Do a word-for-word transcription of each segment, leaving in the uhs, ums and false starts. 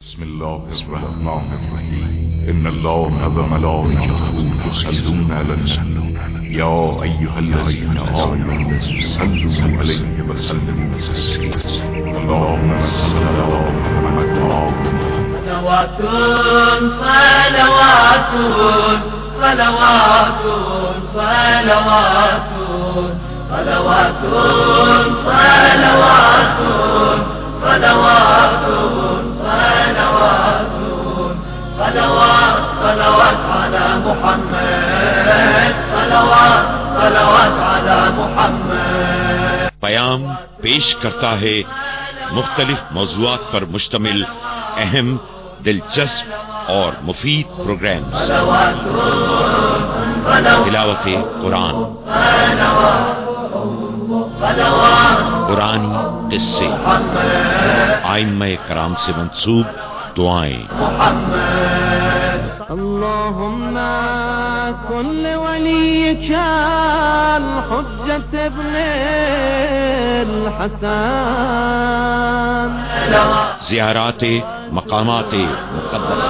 بسم الله الرحمن الرحيم إن الله وملائكته يصلون على النبي يا أيها الذين آمنوا صلوا عليه وسلموا تسليما اللهم صل على محمد صلوات صلوات صلوات صلوات صلوات صلوات صلوات صلوات صلوات صلوات على محمد صلوات صلوات على محمد. پیام پیش کرتا ہے مختلف موضوعات پر مشتمل اہم، دلچسپ اور مفید پروگرام. تلاوت قرآن، قرآنی قصے، ائمہ کرام سے منسوب دعائیں. اللهم كن لوليك الحجة ابن الحسن. زیارات مقامات مقدسہ،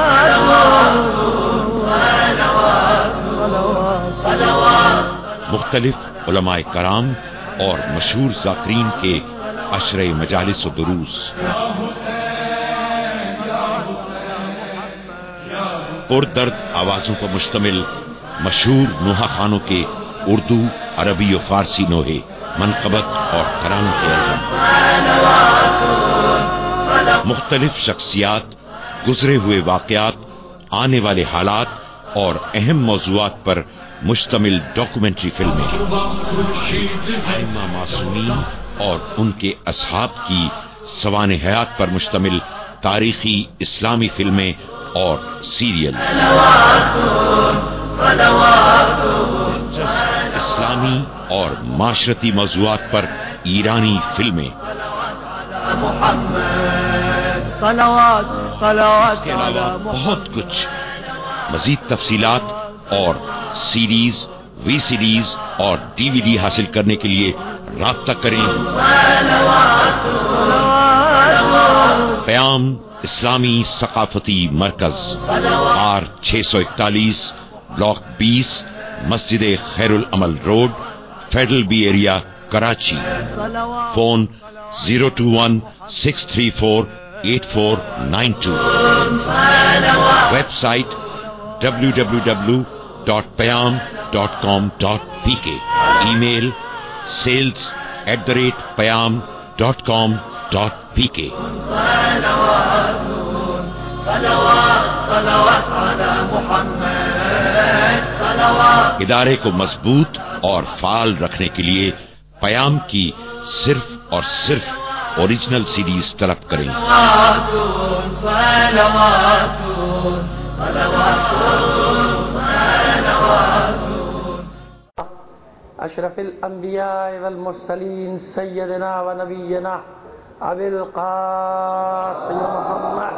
مختلف علماء کرام اور مشہور ذاکرین کے عشرے مجالس و دروس، پردرد آوازوں پر مشتمل مشہور نوحہ خانوں کے اردو، عربی و فارسی نوحے، منقبت اور ترانوں کے البم، مختلف شخصیات، گزرے ہوئے واقعات، آنے والے حالات اور اہم موضوعات پر مشتمل ڈاکومنٹری فلمیں، ائمہ معصومین اور ان کے اصحاب کی سوانح حیات پر مشتمل تاریخی اسلامی فلمیں اور سیریل، اسلامی اور معاشرتی موضوعات پر ایرانی فلمیں. اس کے علاوہ بہت کچھ. مزید تفصیلات اور سیریز، وی سیریز اور ڈی وی ڈی حاصل کرنے کے لیے رابطہ کریں. پیام اسلامی ثقافتی مرکز، آر چھ سو اکتالیس، بلاک بیس، مسجد خیر العمل road, federal B area, Karachi. Phone zero two one six three four eight four nine two. Website W W W dot Payam dot com dot P K. Email sales at the rate Payam dot com dot P K. ادارے کو مضبوط اور فعال رکھنے کے لیے پیام کی صرف اور صرف اوریجنل سیریز طلب کریں. اشرف الانبیاء والمرسلین سیدنا و نبینا ابی القاسم محمد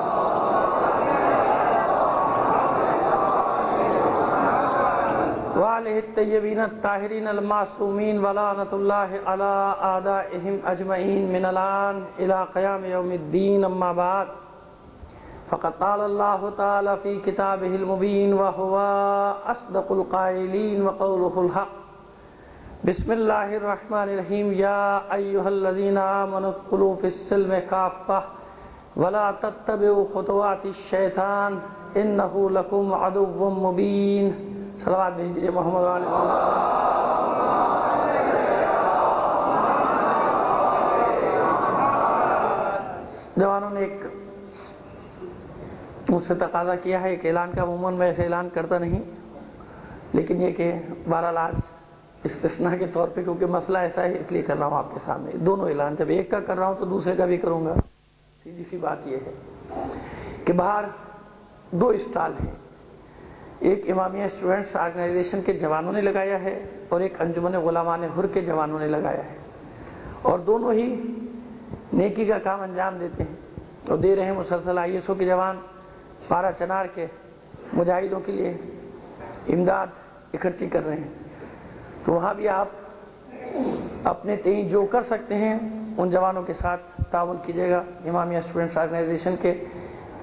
وآلہ الطیبین الطاہرین المعصومین ولعنۃ اللہ علی اعدائہم اجمعین من الآن الی قیام یوم الدین. اما بعد فقد قال اللہ تعالی فی کتابہ المبین وہو اصدق القائلین وقولہ الحق. بسم اللہ الرحمن الرحیم. یا ایہا الذین آمنوا ادخلوا فی السلم کافہ ولا تتبعوا خطوات الشیطان انہ لکم عدو مبین. صلوات بھیجیے محمد علیہ وسلم. جوانوں نے ایک مجھ سے تقاضا کیا ہے، ایک اعلان کا. عموماً میں ایسے اعلان کرتا نہیں، لیکن یہ کہ بہرحال آج استثناء کے طور پہ کیونکہ مسئلہ ایسا ہے اس لیے کر رہا ہوں آپ کے سامنے. دونوں اعلان، جب ایک کا کر رہا ہوں تو دوسرے کا بھی کروں گا. سیدھی سی بات یہ ہے کہ باہر دو اسٹال ہیں. ایک امامیہ اسٹوڈنٹس آرگنائزیشن کے جوانوں نے لگایا ہے اور ایک انجمن غلامان حر کے جوانوں نے لگایا ہے، اور دونوں ہی نیکی کا کام انجام دیتے ہیں اور دے رہے ہیں. مسلسل آئی ایس او کے جوان پارا چنار کے مجاہدوں کے لیے امداد اکٹھی کر رہے ہیں. تو وہاں بھی آپ اپنے تئیں جو کر سکتے ہیں ان جوانوں کے ساتھ تعاون کیجیے گا. امامیہ اسٹوڈنٹس آرگنائزیشن کے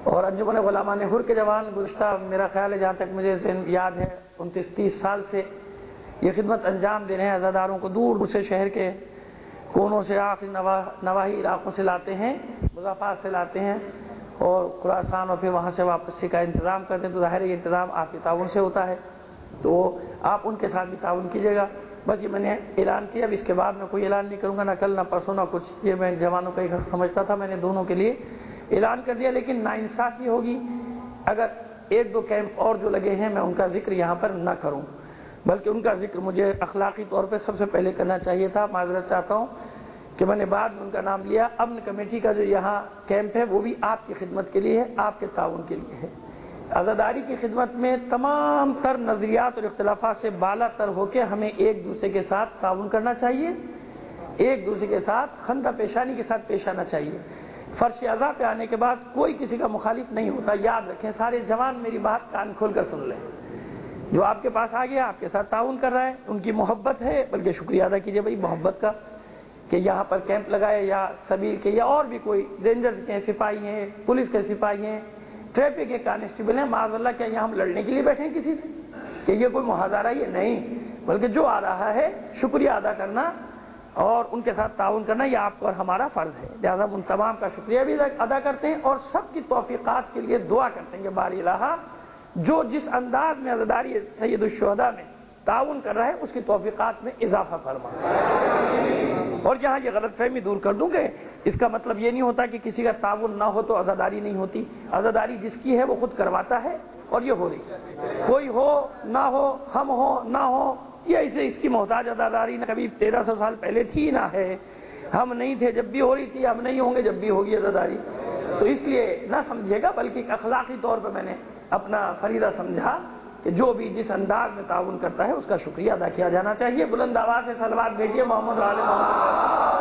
اور انجمن علماء حر کے جوان گزشتہ میرا خیال ہے جہاں تک مجھے یاد ہے انتیس تیس سال سے یہ خدمت انجام دے رہے ہیں، عزاداروں کو دور دور سے شہر کے کونوں سے آخری نواحی علاقوں سے لاتے ہیں، مضافات سے لاتے ہیں اور خراسان اور پھر وہاں سے واپسی کا انتظام کرتے ہیں۔ تو ظاہر ہے یہ انتظام آپ کے تعاون سے ہوتا ہے، تو آپ ان کے ساتھ بھی تعاون کیجیے گا۔ بس یہ میں نے اعلان کیا، اب اس کے بعد میں کوئی اعلان نہیں کروں گا، نہ کل نہ پرسوں نہ کچھ، یہ میں جوانوں کا ایک سمجھتا تھا، میں نے دونوں کے لیے اعلان کر دیا۔ لیکن ناانصافی ہوگی اگر ایک دو کیمپ اور جو لگے ہیں میں ان کا ذکر یہاں پر نہ کروں، بلکہ ان کا ذکر مجھے اخلاقی طور پہ سب سے پہلے کرنا چاہیے تھا۔ معذرت چاہتا ہوں کہ میں نے بعد میں ان کا نام لیا۔ امن کمیٹی کا جو یہاں کیمپ ہے وہ بھی آپ کی خدمت کے لیے ہے، آپ کے تعاون کے لیے ہے۔ عزاداری کی خدمت میں تمام تر نظریات اور اختلافات سے بالا تر ہو کے ہمیں ایک دوسرے کے ساتھ تعاون کرنا چاہیے، ایک دوسرے کے ساتھ خندہ پیشانی کے ساتھ پیش آنا چاہیے۔ فرش اعضاء پہ آنے کے بعد کوئی کسی کا مخالف نہیں ہوتا، یاد رکھیں سارے جوان میری بات کان کھول کر سن لیں۔ جو آپ کے پاس آ گیا آپ کے ساتھ تعاون کر رہا ہے، ان کی محبت ہے، بلکہ شکریہ ادا کیجیے بھائی محبت کا کہ یہاں پر کیمپ لگائے، یا سبیل کے یا اور بھی کوئی رینجرز کے سپاہی ہیں، پولیس کے سپاہی ہیں، ٹریفک کے کانسٹیبل ہیں، معاذ اللہ کیا یہاں ہم لڑنے کے لیے بیٹھے ہیں کسی سے کہ یہ کوئی محاذرہ یہ نہیں، بلکہ جو آ رہا ہے شکریہ ادا کرنا اور ان کے ساتھ تعاون کرنا یہ آپ کو اور ہمارا فرض ہے۔ لہٰذا ان تمام کا شکریہ بھی ادا کرتے ہیں اور سب کی توفیقات کے لیے دعا کرتے ہیں کہ باری الہ جو جس انداز میں عزاداری سید الشہداء میں تعاون کر رہا ہے اس کی توفیقات میں اضافہ فرما۔ اور جہاں یہ غلط فہمی دور کر دوں گے، اس کا مطلب یہ نہیں ہوتا کہ کسی کا تعاون نہ ہو تو عزاداری نہیں ہوتی۔ عزاداری جس کی ہے وہ خود کرواتا ہے اور یہ ہو رہی ہے، کوئی ہو نہ ہو، ہم ہو نہ ہو، یہ اسے اس کی محتاج عزاداری نہ کبھی تیرہ سو سال پہلے تھی نہ ہے، ہم نہیں تھے جب بھی ہو رہی تھی، ہم نہیں ہوں گے جب بھی ہوگی عزاداری۔ تو اس لیے نہ سمجھے گا، بلکہ ایک اخلاقی طور پہ میں نے اپنا فریضہ سمجھا کہ جو بھی جس انداز میں تعاون کرتا ہے اس کا شکریہ ادا کیا جانا چاہیے۔ بلند آواز سے صلوات بھیجیے محمد علی محمد۔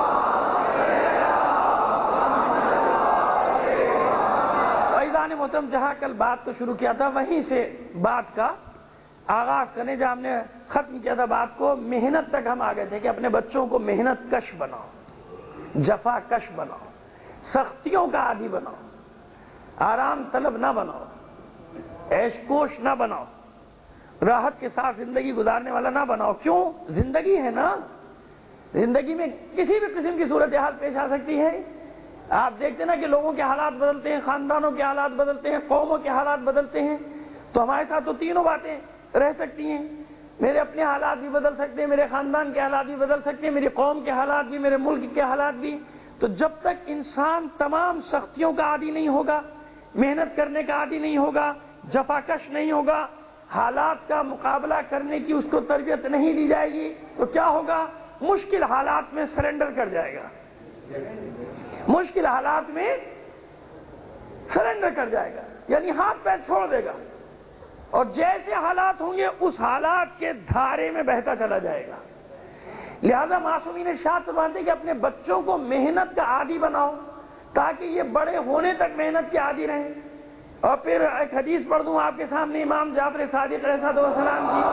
فیضان محترم، جہاں کل بات کو شروع کیا تھا وہیں سے بات کا آغاز کرنے، جہاں ہم نے ختم کیا تھا بات کو، محنت تک ہم آ گئے تھے کہ اپنے بچوں کو محنت کش بناؤ، جفا کش بناؤ، سختیوں کا عادی بناؤ، آرام طلب نہ بناؤ، عیش کوش نہ بناؤ، راحت کے ساتھ زندگی گزارنے والا نہ بناؤ۔ کیوں؟ زندگی ہے نا، زندگی میں کسی بھی قسم کی صورتحال پیش آ سکتی ہے۔ آپ دیکھتے ہیں نا کہ لوگوں کے حالات بدلتے ہیں، خاندانوں کے حالات بدلتے ہیں، قوموں کے حالات بدلتے ہیں، تو ہمارے ساتھ تو تینوں باتیں رہ سکتی ہیں۔ میرے اپنے حالات بھی بدل سکتے ہیں، میرے خاندان کے حالات بھی بدل سکتے ہیں، میری قوم کے حالات بھی، میرے ملک کے حالات بھی۔ تو جب تک انسان تمام سختیوں کا عادی نہیں ہوگا، محنت کرنے کا عادی نہیں ہوگا، جفاکش نہیں ہوگا، حالات کا مقابلہ کرنے کی اس کو تربیت نہیں دی جائے گی، تو کیا ہوگا؟ مشکل حالات میں سرنڈر کر جائے گا، مشکل حالات میں سرنڈر کر جائے گا، یعنی ہاتھ پیر چھوڑ دے گا، اور جیسے حالات ہوں گے اس حالات کے دھارے میں بہتا چلا جائے گا۔ لہذا معصومین ارشاد فرماتے ہیں کہ اپنے بچوں کو محنت کا عادی بناؤ تاکہ یہ بڑے ہونے تک محنت کے عادی رہیں۔ اور پھر ایک حدیث پڑھ دوں آپ کے سامنے، امام جعفر صادق علیہ السلام کی،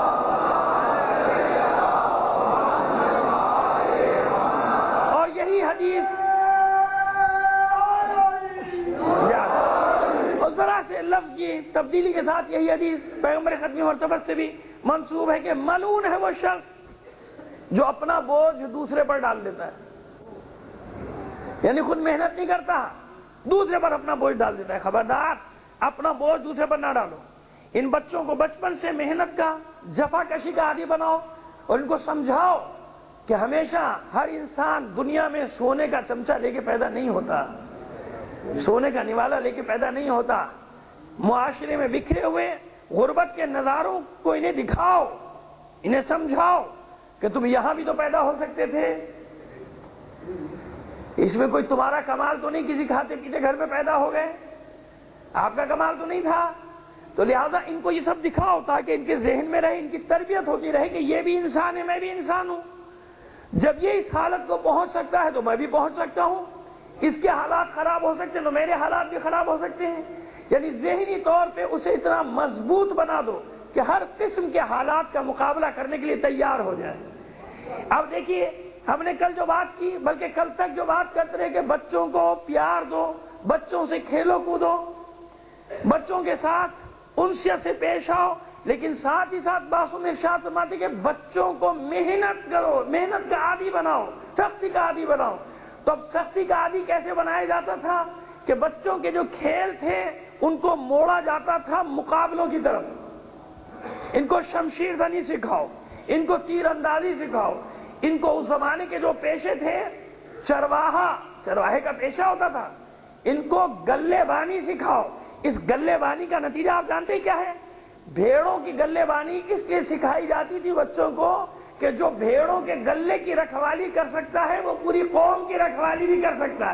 اور یہی حدیث اور ذرا سے لفظ کی تبدیلی کے ساتھ یہی حدیث پیغمبر ختمی مرتبت سے بھی منسوب ہے کہ ملعون ہے وہ شخص جو اپنا بوجھ دوسرے پر ڈال دیتا ہے، یعنی خود محنت نہیں کرتا، دوسرے پر اپنا بوجھ ڈال دیتا ہے۔ خبردار اپنا بوجھ دوسرے پر نہ ڈالو۔ ان بچوں کو بچپن سے محنت کا، جفا کشی کا عادی بناؤ اور ان کو سمجھاؤ کہ ہمیشہ ہر انسان دنیا میں سونے کا چمچہ لے کے پیدا نہیں ہوتا، سونے کا نوالا لے کے پیدا نہیں ہوتا۔ معاشرے میں بکھرے ہوئے غربت کے نظاروں کو انہیں دکھاؤ، انہیں سمجھاؤ کہ تم یہاں بھی تو پیدا ہو سکتے تھے، اس میں کوئی تمہارا کمال تو نہیں، کسی کھاتے پیتے گھر میں پیدا ہو گئے، آپ کا کمال تو نہیں تھا۔ تو لہذا ان کو یہ سب دکھاؤ تاکہ ان کے ذہن میں رہے، ان کی تربیت ہوتی رہے کہ یہ بھی انسان ہے، میں بھی انسان ہوں۔ جب یہ اس حالت کو پہنچ سکتا ہے تو میں بھی پہنچ سکتا ہوں، اس کے حالات خراب ہو سکتے ہیں تو میرے حالات بھی خراب ہو سکتے ہیں۔ یعنی ذہنی طور پہ اسے اتنا مضبوط بنا دو کہ ہر قسم کے حالات کا مقابلہ کرنے کے لیے تیار ہو جائے۔ اب دیکھیے ہم نے کل جو بات کی، بلکہ کل تک جو بات کرتے رہے کہ بچوں کو پیار دو، بچوں سے کھیلو کودو، بچوں کے ساتھ انسیت سے پیش آؤ، لیکن ساتھ ہی ساتھ باسوں میں ارشاد فرماتے کہ بچوں کو محنت کرو، محنت کا عادی بناؤ، سختی کا عادی بناؤ۔ تو اب سختی کا عادی کیسے بنایا جاتا تھا کہ بچوں کے جو کھیل تھے ان کو موڑا جاتا تھا مقابلوں کی طرف، ان کو شمشیر زنی سکھاؤ، ان کو تیر اندازی سکھاؤ، ان کو اس زمانے کے جو پیشے تھے، چرواہا، چرواہے کا پیشہ ہوتا تھا، ان کو گلے بانی سکھاؤ۔ اس گلے بانی کا نتیجہ آپ جانتے کیا ہے؟ بھیڑوں کی گلے بانی اس لیے سکھائی جاتی تھی بچوں کو کہ جو بھیڑوں کے گلے کی رکھوالی کر سکتا ہے وہ پوری قوم کی رکھوالی بھی کر سکتا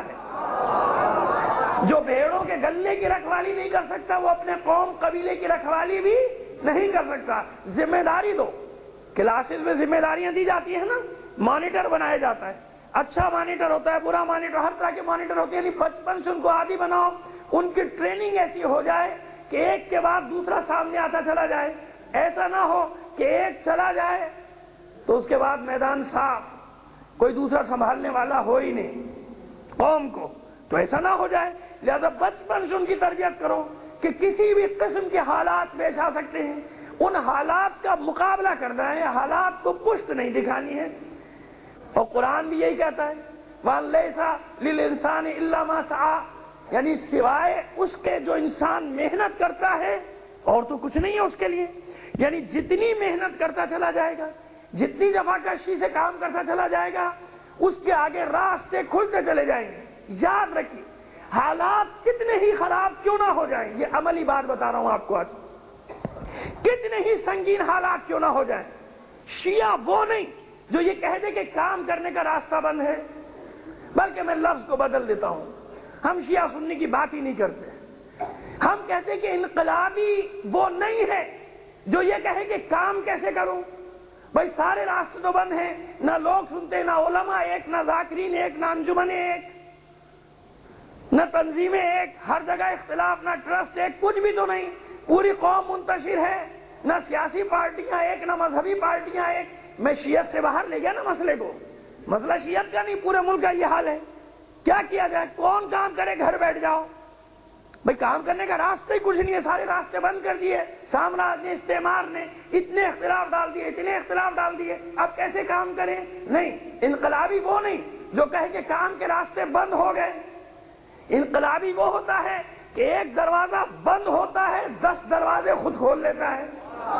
ہے، جو بھیڑوں کے گلے کی رکھوالی نہیں کر سکتا وہ اپنے قوم قبیلے کی رکھوالی بھی نہیں کر سکتا۔ ذمہ داری دو، کلاسز میں ذمہ داریاں دی جاتی ہیں نا، مانیٹر بنایا جاتا ہے، اچھا مانیٹر ہوتا ہے، برا مانیٹر، ہر طرح کے مانیٹر ہوتے ہیں، یعنی بچپن سے ان کو عادی بناؤ، ان کی ٹریننگ ایسی ہو جائے کہ ایک کے بعد دوسرا سامنے آتا چلا جائے۔ ایسا نہ ہو کہ ایک چلا جائے تو اس کے بعد میدان صاف، کوئی دوسرا سنبھالنے والا ہو ہی نہیں قوم کو، تو ایسا نہ ہو جائے۔ لہذا بچپن سے ان کی تربیت کرو کہ کسی بھی قسم کے حالات پیش آ سکتے ہیں، ان حالات کا مقابلہ کرنا ہے، حالات کو پشت نہیں دکھانی ہے۔ اور قرآن بھی یہی کہتا ہے وَأَن لَيْسَ لِلْإِنسَانِ إِلَّا مَا سَعَىٰ، یعنی سوائے اس کے جو انسان محنت کرتا ہے اور تو کچھ نہیں ہے اس کے لیے۔ یعنی جتنی محنت کرتا چلا جائے گا، جتنی دفعہ کشی سے کام کرتا چلا جائے گا، اس کے آگے راستے کھلتے چلے جائیں گے۔ یاد رکھیے، حالات کتنے ہی خراب کیوں نہ ہو جائیں، یہ عملی بات بتا رہا ہوں آپ کو آج، کتنے ہی سنگین حالات کیوں نہ ہو جائیں، شیعہ وہ نہیں جو یہ کہہ دے کہ کام کرنے کا راستہ بند ہے، بلکہ میں لفظ کو بدل دیتا ہوں، ہم شیعہ سننے کی بات ہی نہیں کرتے، ہم کہتے کہ انقلابی وہ نہیں ہے جو یہ کہے کہ کام کیسے کروں، بھائی سارے راستے تو بند ہیں، نہ لوگ سنتے، نہ علماء ایک، نہ ذاکرین ایک، نہ انجمن ایک، نہ تنظیمیں ایک، ہر جگہ اختلاف، نہ ٹرسٹ ایک، کچھ بھی تو نہیں، پوری قوم منتشر ہے، نہ سیاسی پارٹیاں ایک، نہ مذہبی پارٹیاں ایک۔ میں شیعت سے باہر لے گیا نا مسئلے کو، مسئلہ شیعت کا نہیں، پورے ملک کا یہ حال ہے۔ کیا کیا جائے؟ کون کام کرے؟ گھر بیٹھ جاؤ، بھئی کام کرنے کا راستہ ہی کچھ نہیں ہے، سارے راستے بند کر دیے، سامراج نے، استعمار نے اتنے اختلاف ڈال دیے، اتنے اختلاف ڈال دیے، اب کیسے کام کریں؟ نہیں، انقلابی وہ نہیں جو کہے کہ کام کے راستے بند ہو گئے، انقلابی وہ ہوتا ہے کہ ایک دروازہ بند ہوتا ہے، دس دروازے خود کھول لیتا ہے۔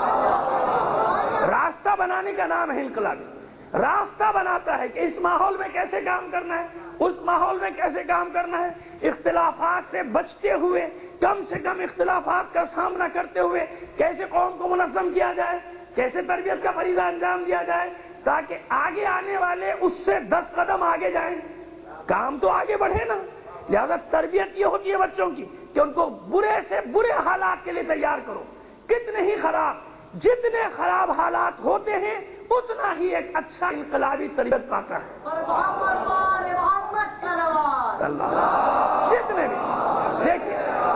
راستہ بنانے کا نام ہے انقلابی، راستہ بناتا ہے کہ اس ماحول میں کیسے کام کرنا ہے، اس ماحول میں کیسے کام کرنا ہے، اختلافات سے بچتے ہوئے، کم سے کم اختلافات کا سامنا کرتے ہوئے کیسے قوم کو منظم کیا جائے، کیسے تربیت کا فریضہ انجام دیا جائے تاکہ آگے آنے والے اس سے دس قدم آگے جائیں، کام تو آگے بڑھے نا۔ لہذا تربیت یہ ہوتی ہے بچوں کی کہ ان کو برے سے برے حالات کے لیے تیار کرو، کتنے ہی خراب، جتنے خراب حالات ہوتے ہیں اتنا ہی ایک اچھا انقلابی تربیت پاتا ہے۔ اللہ جتنے بھی، دیکھیے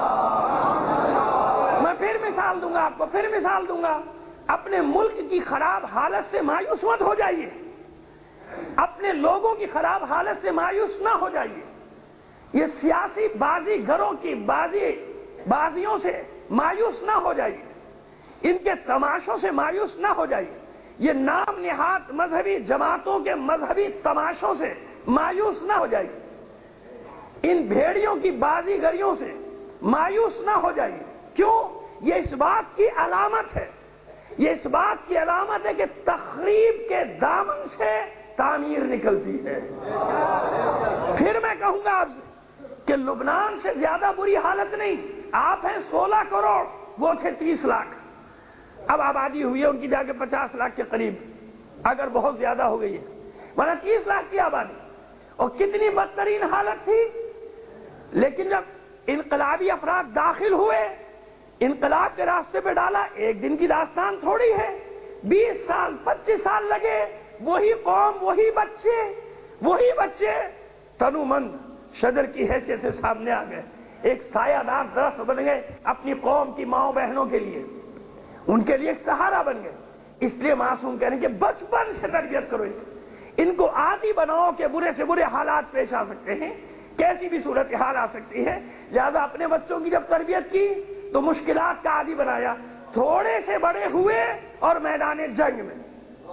میں پھر مثال دوں گا آپ کو، پھر مثال دوں گا، اپنے ملک کی خراب حالت سے مایوس مت ہو جائیے، اپنے لوگوں کی خراب حالت سے مایوس نہ ہو جائیے، یہ سیاسی بازی گروں کی بازی بازیوں سے مایوس نہ ہو جائیے، ان کے تماشوں سے مایوس نہ ہو جائیے، یہ نام نہاد مذہبی جماعتوں کے مذہبی تماشوں سے مایوس نہ ہو جائیے، ان بھیڑیوں کی بازی گریوں سے مایوس نہ ہو جائیے۔ کیوں؟ یہ اس بات کی علامت ہے، یہ اس بات کی علامت ہے کہ تخریب کے دامن سے تعمیر نکلتی ہے۔ پھر میں کہوں گا آپ سے کہ لبنان سے زیادہ بری حالت نہیں، آپ ہیں سولہ کروڑ، وہ تھے تیس لاکھ، اب آبادی ہوئی ہے ان کی جا کے پچاس لاکھ کے قریب، اگر بہت زیادہ ہو گئی ہے، ورنہ تیس لاکھ کی آبادی، اور کتنی بدترین حالت تھی۔ لیکن جب انقلابی افراد داخل ہوئے، انقلاب کے راستے پہ ڈالا، ایک دن کی داستان تھوڑی ہے، بیس سال پچیس سال لگے، وہی قوم، وہی بچے، وہی بچے تنو مند شجر کی حیثیت سے سامنے آ گئے، ایک سایہ دار درخت بن گئے اپنی قوم کی ماؤں بہنوں کے لیے، ان کے لیے ایک سہارا بن گئے۔ اس لیے معصوم کہہ رہے ہیں کہ بچپن سے تربیت کرو، ان کو عادی بناؤ کہ برے سے برے حالات پیش آ سکتے ہیں، کیسی بھی صورت حال آ سکتی ہے، لہذا اپنے بچوں کی جب تربیت کی تو مشکلات کا عادی بنایا، تھوڑے سے بڑے ہوئے اور میدان جنگ میں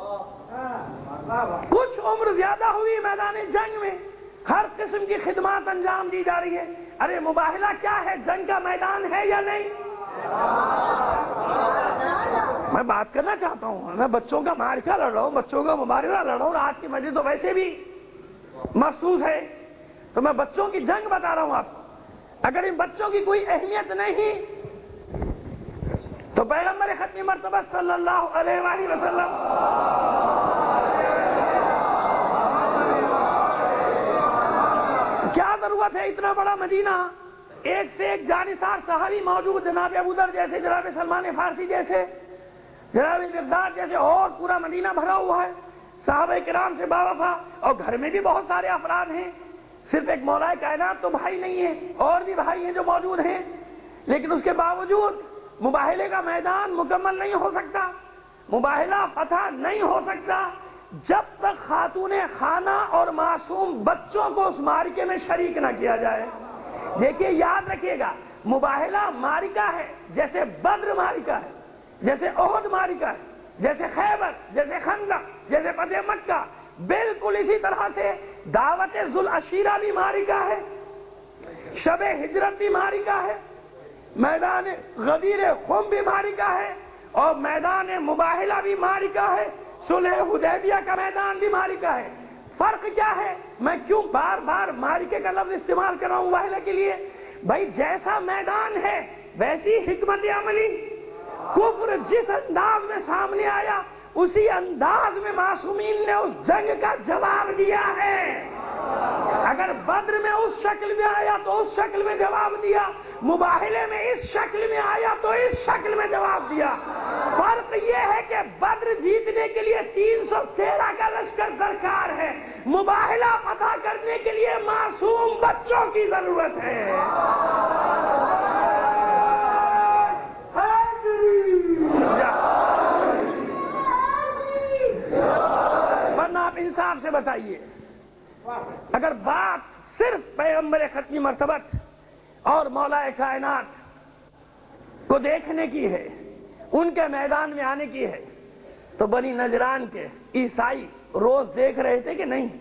کچھ عمر زیادہ ہوئی، میدان جنگ میں ہر قسم کی خدمات انجام دی جا رہی ہے۔ ارے مباہلہ کیا ہے؟ جنگ کا میدان ہے یا نہیں؟ میں بات کرنا چاہتا ہوں، میں بچوں کا معرکہ لڑ رہا ہوں، بچوں کا مبارزہ لڑ رہا ہوں، آج کی مجلس تو ویسے بھی محسوس ہے، تو میں بچوں کی جنگ بتا رہا ہوں آپ کو۔ اگر ان بچوں کی کوئی اہمیت نہیں تو پیغمبر ختم مرتبہ صلی اللہ علیہ وآلہ وسلم کیا ضرورت ہے اتنا بڑا مدینہ، ایک سے ایک جانثار صحابی موجود، جناب ابو ذر جیسے، جناب سلمان فارسی جیسے، جناب مقداد جیسے، اور پورا مدینہ بھرا ہوا ہے صحابہ کرام سے باوفا، اور گھر میں بھی بہت سارے افراد ہیں، صرف ایک مولا کائنات تو بھائی نہیں ہے، اور بھی بھائی ہیں جو موجود ہیں، لیکن اس کے باوجود مباہلے کا میدان مکمل نہیں ہو سکتا، مباہلہ فتح نہیں ہو سکتا جب تک خاتون خانہ اور معصوم بچوں کو اس معرکے میں شریک نہ کیا جائے۔ دیکھیے یاد رکھیے گا، مباہلہ معرکہ ہے، جیسے بدر معرکہ ہے، جیسے احد معرکہ ہے، جیسے خیبر، جیسے خندق، جیسے فتح مکہ، بالکل اسی طرح سے دعوت ذوالعشیرہ بھی معرکہ ہے، شب ہجرت بھی معرکہ ہے، میدان غدیر خم بھی معرکہ ہے، اور میدان مباہلہ بھی معرکہ ہے، صلح حدیبیہ کا میدان بھی معرکہ ہے۔ فرق کیا ہے؟ میں کیوں بار بار معرکے کا لفظ استعمال کر رہا ہوں مباہلہ کے لیے؟ بھائی جیسا میدان ہے ویسی حکمت عملی، کفر جس انداز میں سامنے آیا اسی انداز میں معصومین نے اس جنگ کا جواب دیا ہے۔ اگر بدر میں اس شکل میں آیا تو اس شکل میں جواب دیا، مباہلے میں اس شکل میں آیا تو اس شکل میں جواب دیا۔ فرق یہ ہے کہ بدر جیتنے کے لیے تین سو تیرہ کا لشکر درکار ہے، مباہلہ فتح کرنے کے لیے معصوم بچوں کی ضرورت ہے۔ ورنہ آپ انصاف سے بتائیے، اگر بات صرف پیغمبر ختمی مرتبت اور مولا کائنات کو دیکھنے کی ہے، ان کے میدان میں آنے کی ہے، تو بنی نجران کے عیسائی روز دیکھ رہے تھے کہ نہیں؟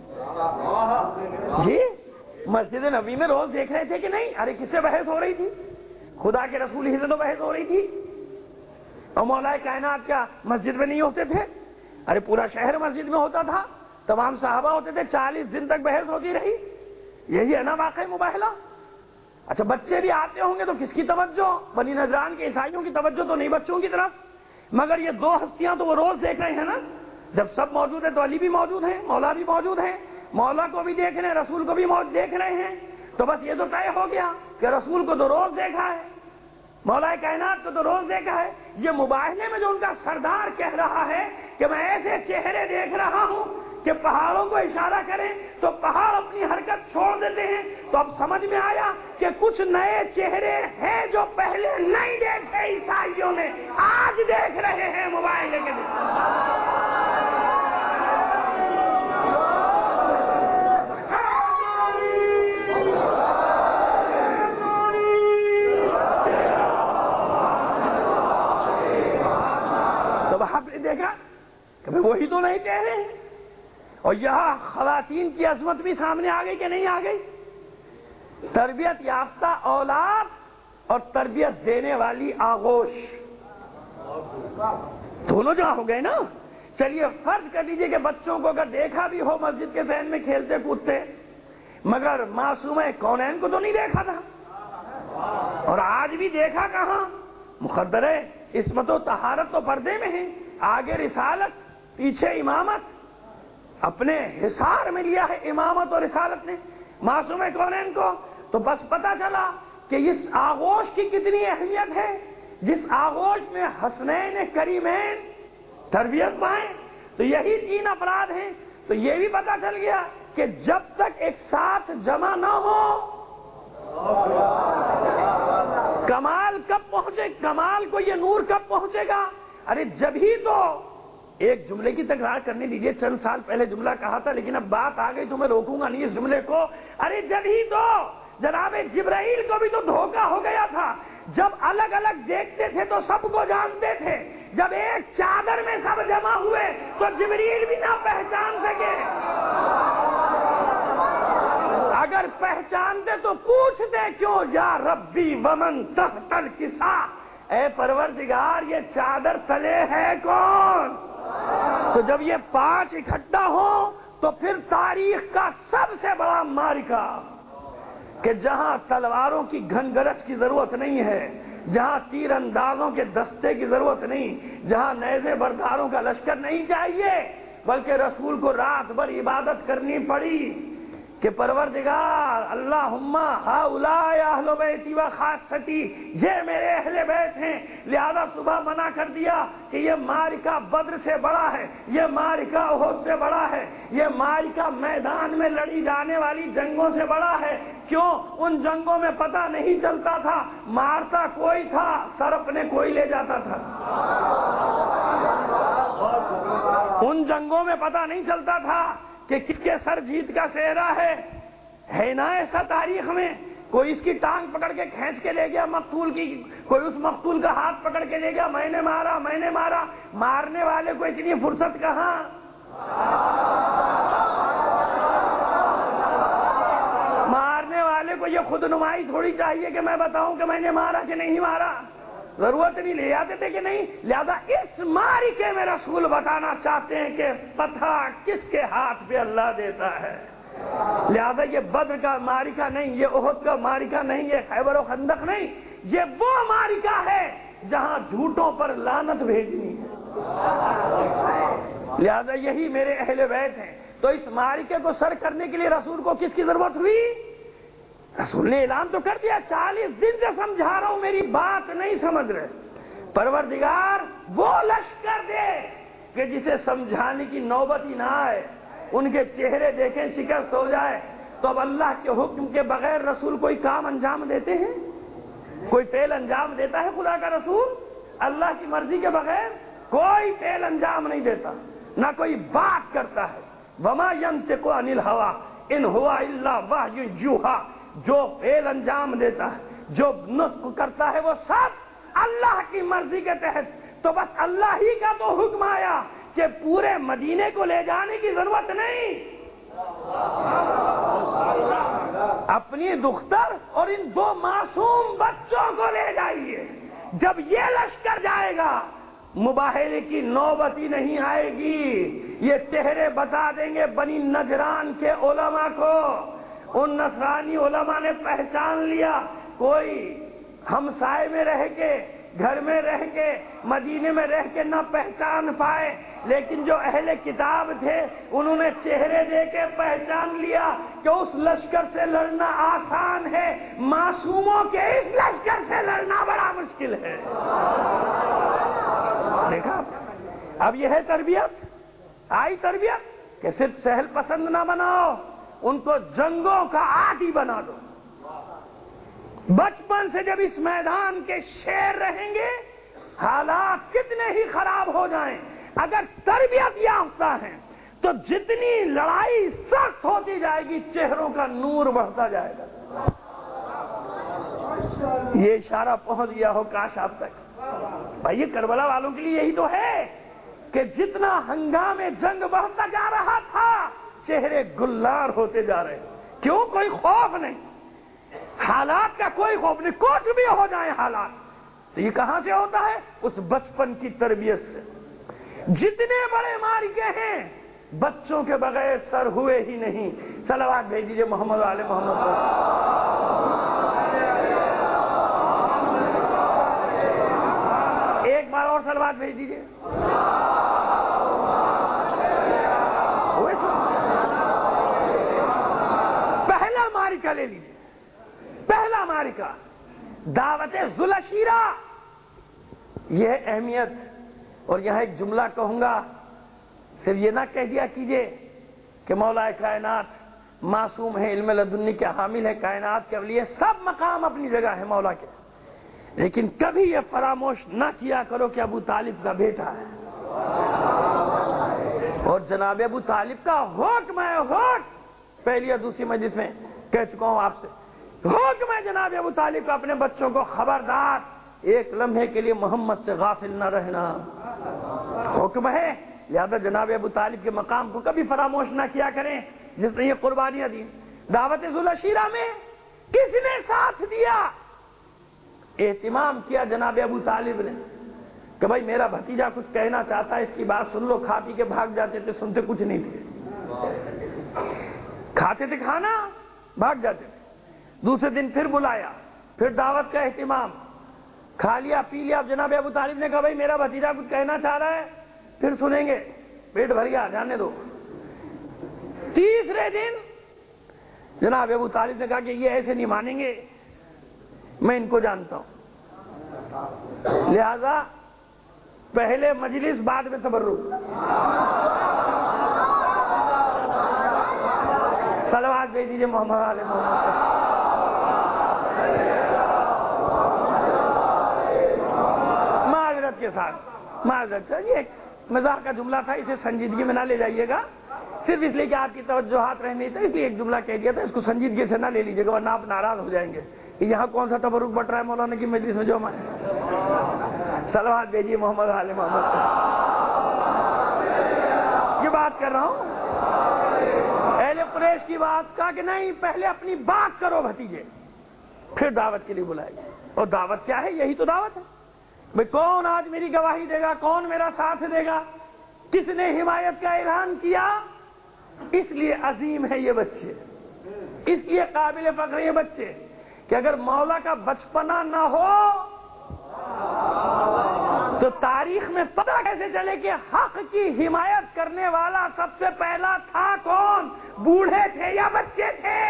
جی مسجد نبی میں روز دیکھ رہے تھے کہ نہیں؟ ارے کس سے بحث ہو رہی تھی؟ خدا کے رسول ہی سے تو بحث ہو رہی تھی۔ اور مولا کائنات کیا مسجد میں نہیں ہوتے تھے؟ ارے پورا شہر مسجد میں ہوتا تھا، تمام صحابہ ہوتے تھے، چالیس دن تک بحث ہوتی رہی۔ یہی ہے نا واقعی مباہلہ؟ اچھا بچے بھی آتے ہوں گے تو کس کی توجہ؟ بنی نجران کے عیسائیوں کی توجہ تو نہیں بچوں کی طرف، مگر یہ دو ہستیاں تو وہ روز دیکھ رہے ہیں نا۔ جب سب موجود ہیں تو علی بھی موجود ہیں، مولا بھی موجود ہیں، مولا کو بھی دیکھ رہے ہیں، رسول کو بھی دیکھ رہے ہیں، تو بس یہ تو طے ہو گیا کہ رسول کو تو روز دیکھا ہے، مولا کائنات کو تو روز دیکھا ہے۔ یہ مباہلے میں جو ان کا سردار کہہ رہا ہے کہ میں ایسے چہرے دیکھ رہا ہوں کہ پہاڑوں کو اشارہ کریں تو پہاڑ اپنی حرکت چھوڑ دیتے ہیں، تو اب سمجھ میں آیا کہ کچھ نئے چہرے ہیں جو پہلے نہیں دیکھے عیسائیوں نے، آج دیکھ رہے ہیں مباہلے کے دن۔ دیکھا کہ وہی تو نہیں چہرے ہیں، اور یہاں خواتین کی عظمت بھی سامنے آ گئی کہ نہیں آ گئی؟ تربیت یافتہ اولاد اور تربیت دینے والی آغوش دونوں جہاں ہو گئے نا۔ چلیے فرض کر لیجئے کہ بچوں کو اگر دیکھا بھی ہو مسجد کے ذہن میں کھیلتے کودتے، مگر معصومہ کونین کو تو نہیں دیکھا تھا، اور آج بھی دیکھا کہاں؟ مقدر ہے عصمت و طہارت تو پردے میں ہے، آگے رسالت پیچھے امامت، اپنے حصار میں لیا ہے امامت اور رسالت نے معصوم کونین کو۔ تو بس پتا چلا کہ اس آغوش کی کتنی اہمیت ہے، جس آغوش میں حسنین کریمین تربیت پائیں، تو یہی تین افراد ہیں۔ تو یہ بھی پتا چل گیا کہ جب تک ایک ساتھ جمع نہ ہو کمال کب پہنچے، کمال کو یہ نور کب پہنچے گا؟ ارے جب ہی تو ایک جملے کی تکرار کرنے دیجیے، چند سال پہلے جملہ کہا تھا لیکن اب بات آ گئی تو میں روکوں گا نہیں اس جملے کو. ارے جب ہی تو جناب جبرائیل کو بھی تو دھوکہ ہو گیا تھا، جب الگ الگ دیکھتے تھے تو سب کو جانتے تھے، جب ایک چادر میں سب جمع ہوئے تو جبرائیل بھی نہ پہچان سکے. اگر پہچانتے تو پوچھتے کیوں، یا ربی ومن تحت الکسا، اے پروردگار یہ چادر تلے ہے کون؟ تو جب یہ پانچ اکٹھا ہو تو پھر تاریخ کا سب سے بڑا معرکہ، کہ جہاں تلواروں کی گھن گرج کی ضرورت نہیں ہے، جہاں تیر اندازوں کے دستے کی ضرورت نہیں، جہاں نیزے برداروں کا لشکر نہیں چاہیے، بلکہ رسول کو رات بھر عبادت کرنی پڑی کہ پروردگار اللہم ہؤلاء اہل بیتی و خاصتی، یہ میرے اہل بیت ہیں، لہذا صبح منع کر دیا کہ یہ معرکہ بدر سے بڑا ہے، یہ معرکہ احد سے بڑا ہے، یہ معرکہ میدان میں لڑی جانے والی جنگوں سے بڑا ہے. کیوں؟ ان جنگوں میں پتہ نہیں چلتا تھا، مارتا کوئی تھا، سر اپنے کوئی لے جاتا تھا. ان جنگوں میں پتہ نہیں چلتا تھا کہ کس کے سر جیت کا سہرا ہے. ہے نا ایسا تاریخ میں؟ کوئی اس کی ٹانگ پکڑ کے کھینچ کے لے گیا مقتول کی، کوئی اس مقتول کا ہاتھ پکڑ کے لے گیا، میں نے مارا میں نے مارا. مارنے والے کو اتنی فرصت کہاں؟ مارنے والے کو یہ خود نمائی تھوڑی چاہیے کہ میں بتاؤں کہ میں نے مارا کہ نہیں مارا. ضرورت نہیں، لے آتے تھے کہ نہیں. لہذا اس معرکے میں رسول بتانا چاہتے ہیں کہ پتہ کس کے ہاتھ پہ اللہ دیتا ہے. لہذا یہ بدر کا معرکہ نہیں، یہ احد کا معرکہ نہیں، یہ خیبر و خندق نہیں، یہ وہ معرکہ ہے جہاں جھوٹوں پر لعنت بھیجنی ہے. لہذا یہی میرے اہل بیت ہیں. تو اس معرکے کو سر کرنے کے لیے رسول کو کس کی ضرورت ہوئی؟ رسول نے اعلان تو کر دیا، چالیس دن سے سمجھا رہا ہوں، میری بات نہیں سمجھ رہے. پروردگار وہ لشکر دے کہ جسے سمجھانے کی نوبت ہی نہ آئے، ان کے چہرے دیکھیں شکست ہو جائے. تو اب اللہ کے حکم کے بغیر رسول کوئی کام انجام دیتے ہیں؟ کوئی فعل انجام دیتا ہے خدا کا رسول؟ اللہ کی مرضی کے بغیر کوئی فعل انجام نہیں دیتا، نہ کوئی بات کرتا ہے. وما ينطق عن الهوى ان هو الا وحی یوحی. جو فعل انجام دیتا ہے، جو نطق کرتا ہے، وہ سب اللہ کی مرضی کے تحت. تو بس اللہ ہی کا تو حکم آیا کہ پورے مدینے کو لے جانے کی ضرورت نہیں، اپنی دختر اور ان دو معصوم بچوں کو لے جائیے. جب یہ لشکر جائے گا مباہلے کی نوبت ہی نہیں آئے گی. یہ چہرے بتا دیں گے بنی نجران کے علماء کو. ان نصرانی علماء نے پہچان لیا. کوئی ہمسائے میں رہ کے، گھر میں رہ کے، مدینے میں رہ کے نہ پہچان پائے، لیکن جو اہل کتاب تھے انہوں نے چہرے دے کے پہچان لیا کہ اس لشکر سے لڑنا آسان ہے، معصوموں کے اس لشکر سے لڑنا بڑا مشکل ہے. دیکھا، اب یہ ہے تربیت. آئی تربیت کہ صرف سہل پسند نہ بناؤ، ان کو جنگوں کا عادی بنا دو. بچپن سے جب اس میدان کے شیر رہیں گے، حالات کتنے ہی خراب ہو جائیں، اگر تربیت یافتہ ہیں تو جتنی لڑائی سخت ہوتی جائے گی چہروں کا نور بڑھتا جائے گا. یہ اشارہ پہنچ گیا ہو کاش آپ تک. بھائی کربلا والوں کے لیے یہی تو ہے کہ جتنا ہنگامے جنگ بڑھتا جا رہا تھا چہرے گلار ہوتے جا رہے. کیوں؟ کوئی خوف نہیں، حالات کا کوئی خوف نہیں، کچھ بھی ہو جائے حالات. تو یہ کہاں سے ہوتا ہے؟ اس بچپن کی تربیت سے. جتنے بڑے معرکے ہیں بچوں کے بغیر سر ہوئے ہی نہیں. صلوات بھیج دیجیے محمد علیہ محمد. ایک بار اور صلوات بھیج دیجیے. پہلا معرکہ لے لیجیے، پہلا معرکہ دعوت ذوالعشیرہ. یہ ہے اہمیت. اور یہاں ایک جملہ کہوں گا، صرف یہ نہ کہہ دیا کیجئے کہ مولا کائنات معصوم ہے، علم لدنی کے حامل ہے، کائنات کے اولیاء، سب مقام اپنی جگہ ہے مولا کے، لیکن کبھی یہ فراموش نہ کیا کرو کہ ابو طالب کا بیٹا ہے. اور جناب ابو طالب کا حکم ہے، حکم پہلی یا دوسری مجلس میں کہہ چکا ہوں آپ سے، حکم ہے جناب ابو طالب کا اپنے بچوں کو، خبردار ایک لمحے کے لیے محمد سے غافل نہ رہنا، حکم ہے۔ لہذا جناب ابو طالب کے مقام کو کبھی فراموش نہ کیا کریں جس نے یہ قربانیاں دی۔ دعوت ذوالعشیرہ میں کس نے ساتھ دیا؟ اہتمام کیا جناب ابو طالب نے کہ بھائی میرا بھتیجا کچھ کہنا چاہتا ہے، اس کی بات سن لو۔ کھا پی کے بھاگ جاتے تھے، سنتے کچھ نہیں تھے، کھاتے تھے کھانا بھاگ جاتے تھے۔ دوسرے دن پھر بلایا، پھر دعوت کا اہتمام، کھا لیا پی لیا۔ اب جناب ابو طالب نے کہا بھائی میرا بھتیجا کچھ کہنا چاہ رہا ہے، پھر سنیں گے، پیٹ بھر گیا جانے دو۔ تیسرے دن جناب ابو طالب نے کہا کہ یہ ایسے نہیں مانیں گے، میں ان کو جانتا ہوں، لہذا پہلے مجلس بعد میں تبرک۔ صلوات بھیج دیجیے محمد علیہ محمد۔ معذرت کے ساتھ، معذرت یہ ایک مزاح کا جملہ تھا، اسے سنجیدگی میں نہ لے جائیے گا، صرف اس لیے کہ آپ کی توجہات رہنی تھی، اس لیے ایک جملہ کہہ دیا تھا، اس کو سنجیدگی سے نہ لے لیجیے گا ورنہ آپ ناراض ہو جائیں گے کہ یہاں کون سا تبرک بٹ رہا ہے مولانا کی مجلس میں جو ہمارے۔ صلوات بھیجیے محمد علیہ محمد۔ یہ بات کر رہا ہوں اہل قریش کی بات، کہا کہ نہیں پہلے اپنی بات کرو بھتیجے، پھر دعوت کے لیے بلائیے۔ اور دعوت کیا ہے؟ یہی تو دعوت ہے بھئی، کون آج میری گواہی دے گا، کون میرا ساتھ دے گا، کس نے حمایت کا اعلان کیا؟ اس لیے عظیم ہے یہ بچے، اس لیے قابل فخر یہ بچے کہ اگر مولا کا بچپنا نہ ہو تو تاریخ میں پتہ کیسے چلے کہ حق کی حمایت کرنے والا سب سے پہلا تھا کون؟ بوڑھے تھے یا بچے تھے؟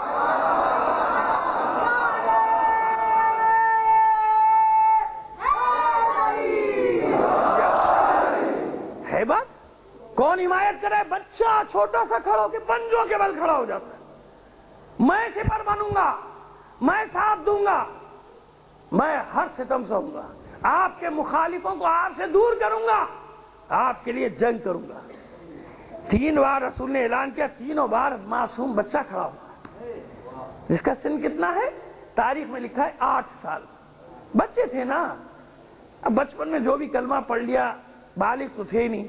ہے بات، کون حمایت کرے؟ بچہ چھوٹا سا کھڑا ہو کے پنجوں کے بل کھڑا ہو جاتا ہے، میں سپر بنوں گا، میں ساتھ دوں گا، میں ہر ستم سہوں گا، آپ کے مخالفوں کو آپ سے دور کروں گا، آپ کے لیے جنگ کروں گا۔ تین بار رسول نے اعلان کیا، تینوں بار معصوم بچہ کھڑا ہوا، جس کا سن کتنا ہے؟ تاریخ میں لکھا ہے آٹھ سال۔ بچے تھے نا، اب بچپن میں جو بھی کلمہ پڑھ لیا، بالغ تو تھے ہی نہیں،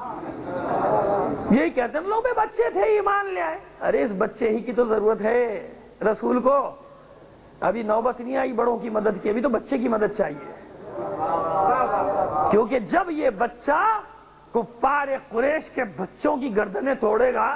یہی کہتے ہیں لوگ بچے تھے ایمان لے آئے۔ ارے اس بچے ہی کی تو ضرورت ہے رسول کو، ابھی نوبت نہیں آئی بڑوں کی مدد کی، ابھی تو بچے کی مدد چاہیے، کیونکہ جب یہ بچہ کفار قریش کے بچوں کی گردنیں توڑے گا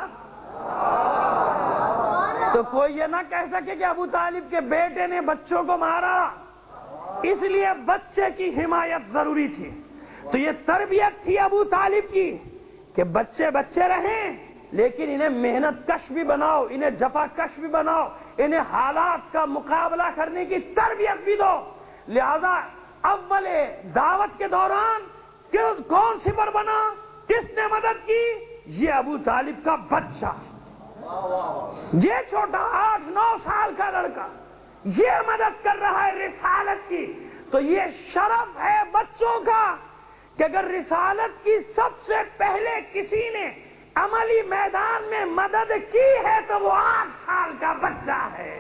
تو کوئی یہ نہ کہہ سکے کہ ابو طالب کے بیٹے نے بچوں کو مارا، اس لیے بچے کی حمایت ضروری تھی۔ تو یہ تربیت تھی ابو طالب کی کہ بچے بچے رہیں لیکن انہیں محنت کش بھی بناؤ، انہیں جفا کش بھی بناؤ، انہیں حالات کا مقابلہ کرنے کی تربیت بھی دو۔ لہذا اول دعوت کے دوران کون سپر بنا، کس نے مدد کی؟ یہ ابو طالب کا بچہ، یہ چھوٹا آٹھ نو سال کا لڑکا یہ مدد کر رہا ہے رسالت کی۔ تو یہ شرف ہے بچوں کا کہ اگر رسالت کی سب سے پہلے کسی نے عملی میدان میں مدد کی ہے تو وہ آٹھ سال کا بچہ ہے۔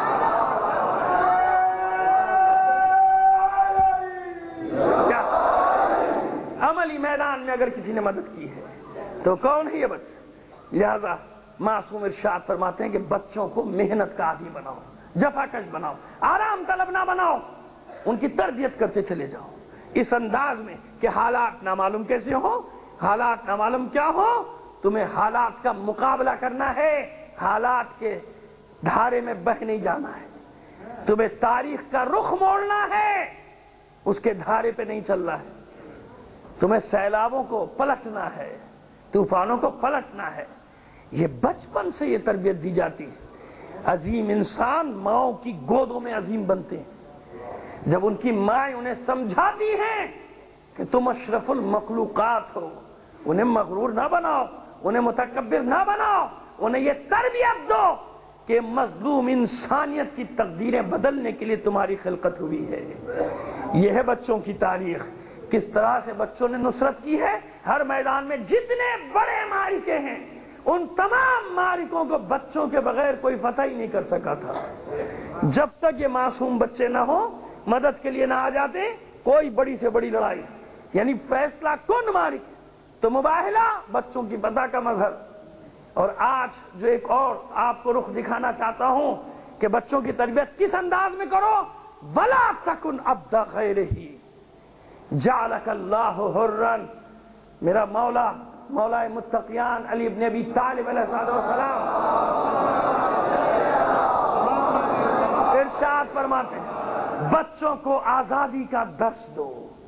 کیا عملی میدان میں اگر کسی نے مدد کی ہے تو کون ہے یہ بچہ؟ لہذا معصوم ارشاد فرماتے ہیں کہ بچوں کو محنت کا عادی بناؤ، جفا کش بناؤ، آرام طلب نہ بناؤ، ان کی تربیت کرتے چلے جاؤ اس انداز میں کہ حالات نامعلوم کیسے ہو، حالات نامعلوم کیا ہو، تمہیں حالات کا مقابلہ کرنا ہے، حالات کے دھارے میں بہ نہیں جانا ہے، تمہیں تاریخ کا رخ موڑنا ہے، اس کے دھارے پہ نہیں چلنا ہے، تمہیں سیلابوں کو پلٹنا ہے، طوفانوں کو پلٹنا ہے۔ یہ بچپن سے یہ تربیت دی جاتی ہے۔ عظیم انسان ماؤں کی گودوں میں عظیم بنتے ہیں، جب ان کی مائیں انہیں سمجھاتی ہیں کہ تم اشرف المخلوقات ہو، انہیں مغرور نہ بناؤ، انہیں متکبر نہ بناؤ، انہیں یہ تربیت دو کہ مظلوم انسانیت کی تقدیریں بدلنے کے لیے تمہاری خلقت ہوئی ہے۔ یہ ہے بچوں کی تاریخ کس طرح سے بچوں نے نصرت کی ہے. ہر میدان میں جتنے بڑے معرکے ہیں ان تمام معرکوں کو بچوں کے بغیر کوئی فتح ہی نہیں کر سکا تھا. جب تک یہ معصوم بچے نہ ہوں، مدد کے لیے نہ آ جاتے، کوئی بڑی سے بڑی لڑائی یعنی فیصلہ کن معرکے تو مباہلہ بچوں کی فتح کا مظہر. اور آج جو ایک اور آپ کو رخ دکھانا چاہتا ہوں کہ بچوں کی تربیت کس انداز میں کرو. وَلَا تَكُنْ عَبْدَ غَيْرِهِ جَعَلَكَ اللَّهُ حُرًّا. میرا مولا مولا متقیان علی ابن ابی طالب علیہ السلام ارشاد فرماتے ہیں بچوں کو آزادی کا درس دو.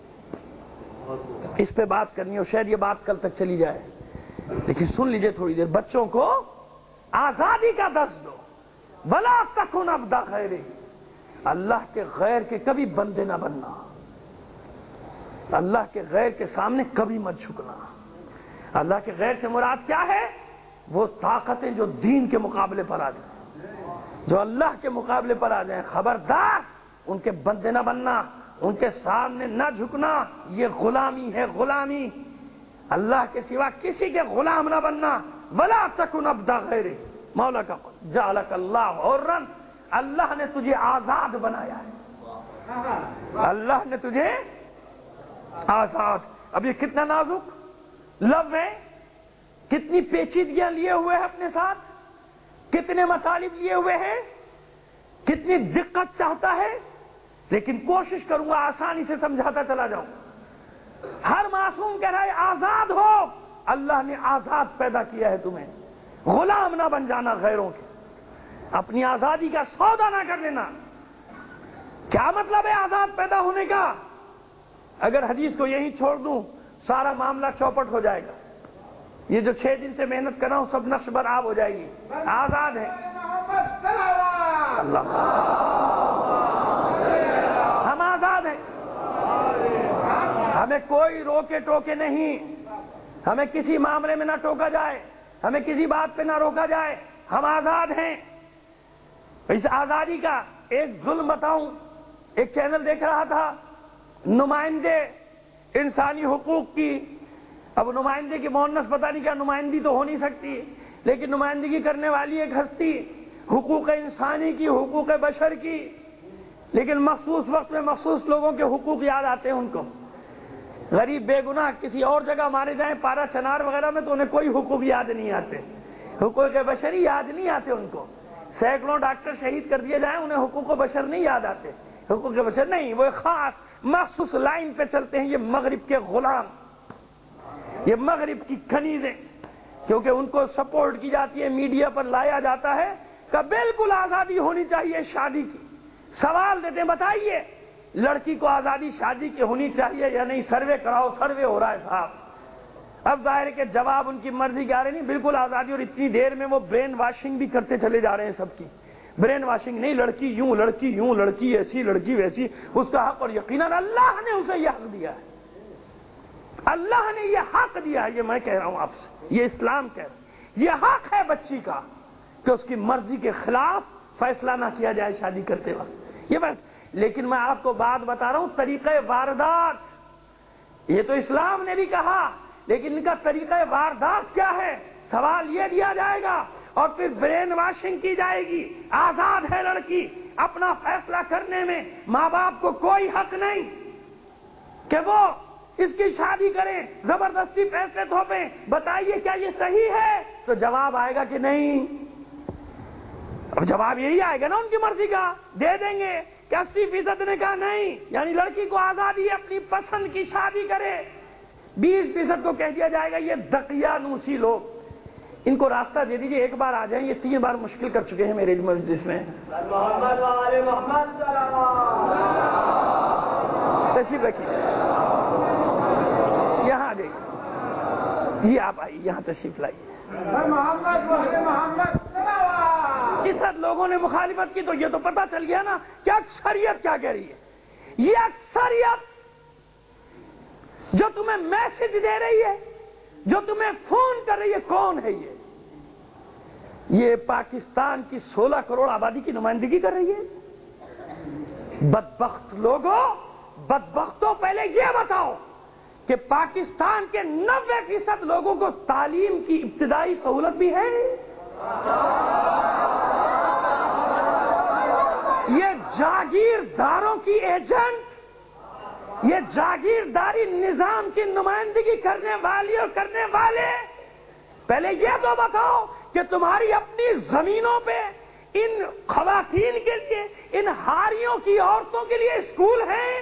اس پہ بات کرنی ہے، شاید یہ بات کل تک چلی جائے، لیکن سن لیجئے تھوڑی دیر. بچوں کو آزادی کا درس دو. وَلَا تَكُنْ عَبْدَ غَيْرِهِ. اللہ کے غیر کے کبھی بندے نہ بننا، اللہ کے غیر کے سامنے کبھی مت جھکنا. اللہ کے غیر سے مراد کیا ہے؟ وہ طاقتیں جو دین کے مقابلے پر آ جائیں، جو اللہ کے مقابلے پر آ جائیں، خبردار ان کے بندے نہ بننا، ان کے سامنے نہ جھکنا. یہ غلامی ہے، غلامی. اللہ کے سوا کسی کے غلام نہ بننا. وَلَا تَكُنْ عَبْدَ غَيْرِهِ. مولا کا قول جَعَلَكَ اللَّهُ حُرًّا. اللہ نے تجھے آزاد بنایا ہے، اللہ نے تجھے آزاد. اب یہ کتنا نازک لفظ ہے، کتنی پیچیدگیاں لیے ہوئے ہیں اپنے ساتھ، کتنے مطالب لیے ہوئے ہیں، کتنی دقت چاہتا ہے. لیکن کوشش کروں گا آسانی سے سمجھاتا چلا جاؤں. ہر معصوم کہہ رہا ہے آزاد ہو. اللہ نے آزاد پیدا کیا ہے تمہیں، غلام نہ بن جانا غیروں کے، اپنی آزادی کا سودا نہ کر لینا. کیا مطلب ہے آزاد پیدا ہونے کا؟ اگر حدیث کو یہی چھوڑ دوں سارا معاملہ چوپٹ ہو جائے گا. یہ جو چھ دن سے محنت کر رہا ہوں سب نقش بر آب ہو جائے گی. آزاد ہے، اللہ ہم آزاد ہیں، ہمیں کوئی روکے ٹوکے نہیں، ہمیں کسی معاملے میں نہ ٹوکا جائے، ہمیں کسی بات پہ نہ روکا جائے. ہم آزاد ہیں. اس آزادی کا ایک ظلم بتاؤں. ایک چینل دیکھ رہا تھا، نمائندے انسانی حقوق کی. اب نمائندے کی مؤنث پتہ نہیں کیا، نمائندگی تو ہو نہیں سکتی، لیکن نمائندگی کرنے والی ایک ہستی حقوق انسانی کی، حقوق بشر کی. لیکن مخصوص وقت میں مخصوص لوگوں کے حقوق یاد آتے ہیں ان کو. غریب بے گناہ کسی اور جگہ مارے جائیں پارا چنار وغیرہ میں تو انہیں کوئی حقوق یاد نہیں آتے، حقوق بشری یاد نہیں آتے ان کو. سینکڑوں ڈاکٹر شہید کر دیے جائیں انہیں حقوق بشر نہیں یاد آتے. حقوق بشر نہیں، وہ خاص مخصوص لائن پہ چلتے ہیں. یہ مغرب کے غلام، یہ مغرب کی کنیزیں، کیونکہ ان کو سپورٹ کی جاتی ہے، میڈیا پر لایا جاتا ہے کہ بالکل آزادی ہونی چاہیے شادی کی. سوال دیتے ہیں بتائیے لڑکی کو آزادی شادی کی ہونی چاہیے یا نہیں؟ سروے کراؤ. سروے ہو رہا ہے صاحب. اب ظاہر ہے کہ جواب ان کی مرضی کے آ رہے نہیں، بالکل آزادی. اور اتنی دیر میں وہ برین واشنگ بھی کرتے چلے جا رہے ہیں سب کی. برین واشنگ نہیں، لڑکی یوں، لڑکی یوں، لڑکی ایسی، لڑکی ویسی، اس کا حق. اور یقیناً اللہ نے اسے یہ حق دیا ہے، اللہ نے یہ حق دیا ہے. یہ میں کہہ رہا ہوں آپ سے، یہ اسلام کہہ رہا ہے، یہ حق ہے بچی کا کہ اس کی مرضی کے خلاف فیصلہ نہ کیا جائے شادی کرتے وقت. یہ بات. لیکن میں آپ کو بات بتا رہا ہوں طریقہ واردات. یہ تو اسلام نے بھی کہا، لیکن ان کا طریقہ واردات کیا ہے؟ سوال یہ دیا جائے گا اور پھر برین واشنگ کی جائے گی. آزاد ہے لڑکی، اپنا فیصلہ کرنے میں ماں باپ کو کوئی حق نہیں کہ وہ اس کی شادی کریں، زبردستی فیصلے تھوپیں. بتائیے کیا یہ صحیح ہے؟ تو جواب آئے گا کہ نہیں. اب جواب یہی آئے گا نا ان کی مرضی کا. دے دیں گے کہ اسی فیصد نے کہا نہیں، یعنی لڑکی کو آزادی اپنی پسند کی شادی کرے. بیس فیصد کو کہہ دیا جائے گا یہ دقیانوسی لوگ، ان کو راستہ دے دیجیے، ایک بار آ جائیں. یہ تین بار مشکل کر چکے ہیں میرے مجلس میں. تشریف رکھیے، یہاں آ جائیے. یہ آپ آئیے، یہاں تشریف لائیے. اس حد لوگوں نے مخالفت کی تو یہ تو پتہ چل گیا نا کہ اکثریت کیا کہہ رہی ہے. یہ اکثریت جو تمہیں میسج دے رہی ہے، جو تمہیں فون کر رہی ہے، کون ہے یہ؟ یہ پاکستان کی سولہ کروڑ آبادی کی نمائندگی کر رہی ہے. بدبخت لوگوں، بدبختوں، پہلے یہ بتاؤ کہ پاکستان کے نوے فیصد لوگوں کو تعلیم کی ابتدائی سہولت بھی ہے؟ یہ جاگیرداروں کی ایجنٹ، یہ جاگیرداری نظام کی نمائندگی کرنے والی اور کرنے والے، پہلے یہ تو بتاؤ کہ تمہاری اپنی زمینوں پہ ان خواتین کے لیے، ان ہاریوں کی عورتوں کے لیے اسکول ہیں؟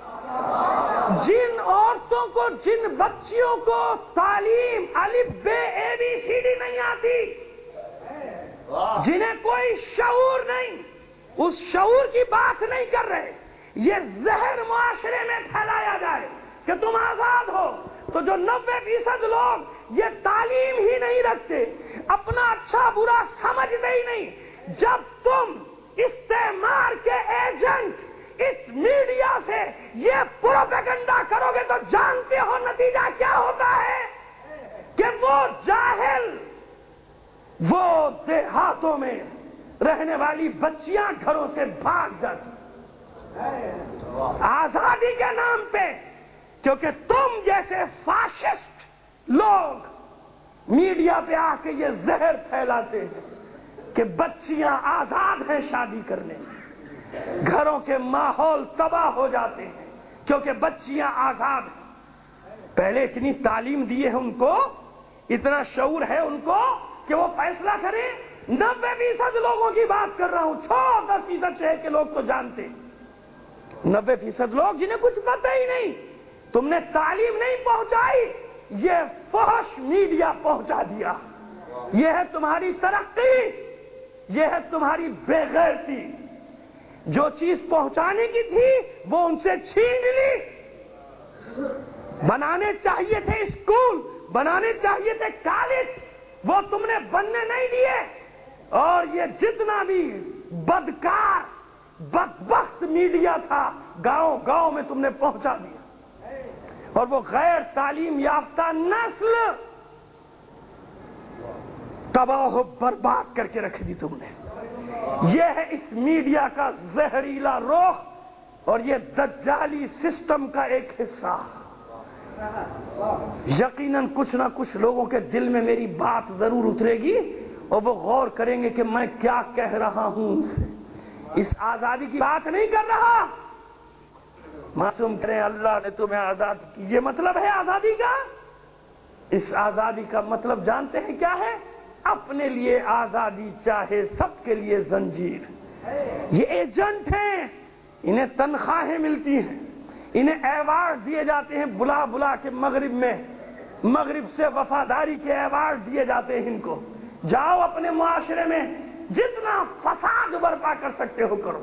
جن عورتوں کو، جن بچیوں کو تعلیم الف بے اے بی سی ڈی نہیں آتی، جنہیں کوئی شعور نہیں، اس شعور کی بات نہیں کر رہے، یہ زہر معاشرے میں پھیلایا جائے کہ تم آزاد ہو، تو جو نوے فیصد لوگ یہ تعلیم ہی نہیں رکھتے، اپنا اچھا برا سمجھتے ہی نہیں، جب تم استعمار کے ایجنٹ اس میڈیا سے یہ پروپیگنڈا کرو گے تو جانتے ہو نتیجہ کیا ہوتا ہے؟ کہ وہ جاہل، وہ دیہاتوں میں رہنے والی بچیاں گھروں سے بھاگ جاتی آزادی کے نام پہ، کیونکہ تم جیسے فاشسٹ لوگ میڈیا پہ آ کے یہ زہر پھیلاتے ہیں کہ بچیاں آزاد ہیں شادی کرنے میں، گھروں کے ماحول تباہ ہو جاتے ہیں کیونکہ بچیاں آزاد ہیں۔ پہلے اتنی تعلیم دی ہے ان کو، اتنا شعور ہے ان کو کہ وہ فیصلہ کریں۔ نبے فیصد لوگوں کی بات کر رہا ہوں، چھو دس فیصد شہر کے لوگ تو جانتے، نبے فیصد لوگ جنہیں کچھ پتہ ہی نہیں، تم نے تعلیم نہیں پہنچائی، یہ فحش میڈیا پہنچا دیا۔ یہ ہے تمہاری ترقی، یہ ہے تمہاری بے غیرتی۔ جو چیز پہنچانے کی تھی وہ ان سے چھین لی۔ بنانے چاہیے تھے اسکول، بنانے چاہیے تھے کالج، وہ تم نے بننے نہیں دیے، اور یہ جتنا بھی بدکار بدبخت میڈیا تھا گاؤں گاؤں میں تم نے پہنچا دیا، اور وہ غیر تعلیم یافتہ نسل تباہ و برباد کر کے رکھ دی تم نے۔ یہ ہے اس میڈیا کا زہریلا رخ اور یہ دجالی سسٹم کا ایک حصہ۔ یقیناً کچھ نہ کچھ لوگوں کے دل میں میری بات ضرور اترے گی اور وہ غور کریں گے کہ میں کیا کہہ رہا ہوں۔ اس آزادی کی بات نہیں کر رہا، معصوم کریں اللہ نے تمہیں آزاد کی، یہ مطلب ہے آزادی کا؟ اس آزادی کا مطلب جانتے ہیں کیا ہے؟ اپنے لیے آزادی چاہے سب کے لیے زنجیر۔ یہ ایجنٹ ہیں، انہیں تنخواہیں ملتی ہیں، انہیں ایوارڈ دیے جاتے ہیں بلا بلا کے، مغرب میں مغرب سے وفاداری کے ایوارڈ دیے جاتے ہیں ان کو۔ جاؤ اپنے معاشرے میں جتنا فساد برپا کر سکتے ہو کرو۔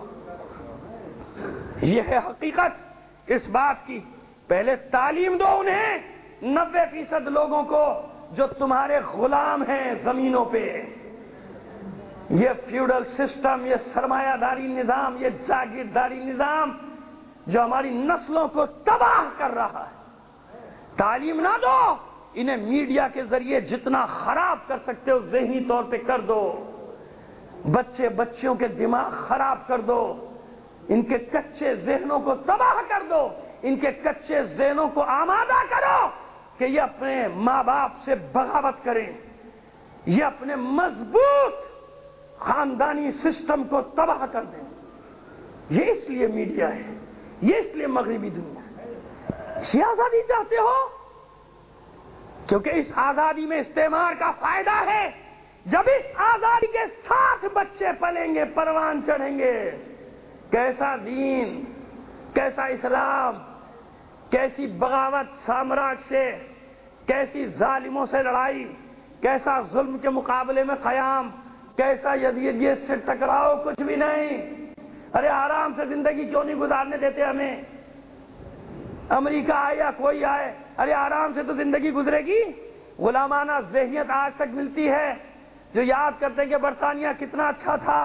یہ ہے حقیقت اس بات کی۔ پہلے تعلیم دو انہیں، نبے فیصد لوگوں کو جو تمہارے غلام ہیں زمینوں پہ۔ یہ فیوڈل سسٹم، یہ سرمایہ داری نظام، یہ جاگیرداری نظام جو ہماری نسلوں کو تباہ کر رہا ہے۔ تعلیم نہ دو انہیں، میڈیا کے ذریعے جتنا خراب کر سکتے ہو ذہنی طور پہ کر دو، بچے بچیوں کے دماغ خراب کر دو، ان کے کچے ذہنوں کو تباہ کر دو، ان کے کچے ذہنوں کو آمادہ کرو کہ یہ اپنے ماں باپ سے بغاوت کریں، یہ اپنے مضبوط خاندانی سسٹم کو تباہ کر دیں۔ یہ اس لیے میڈیا ہے، یہ اس لیے مغربی دنیا ہے۔ یہ آزادی چاہتے ہو کیونکہ اس آزادی میں استعمار کا فائدہ ہے۔ جب اس آزادی کے ساتھ بچے پلیں گے، پروان چڑھیں گے، کیسا دین، کیسا اسلام، کیسی بغاوت سامراج سے، کیسی ظالموں سے لڑائی، کیسا ظلم کے مقابلے میں قیام، کیسا یزیدیت سے ٹکراؤ، کچھ بھی نہیں۔ ارے آرام سے زندگی کیوں نہیں گزارنے دیتے ہمیں؟ امریکہ آئے یا کوئی آئے، ارے آرام سے تو زندگی گزرے گی۔ غلامانہ ذہنیت آج تک ملتی ہے، جو یاد کرتے کہ برطانیہ کتنا اچھا تھا۔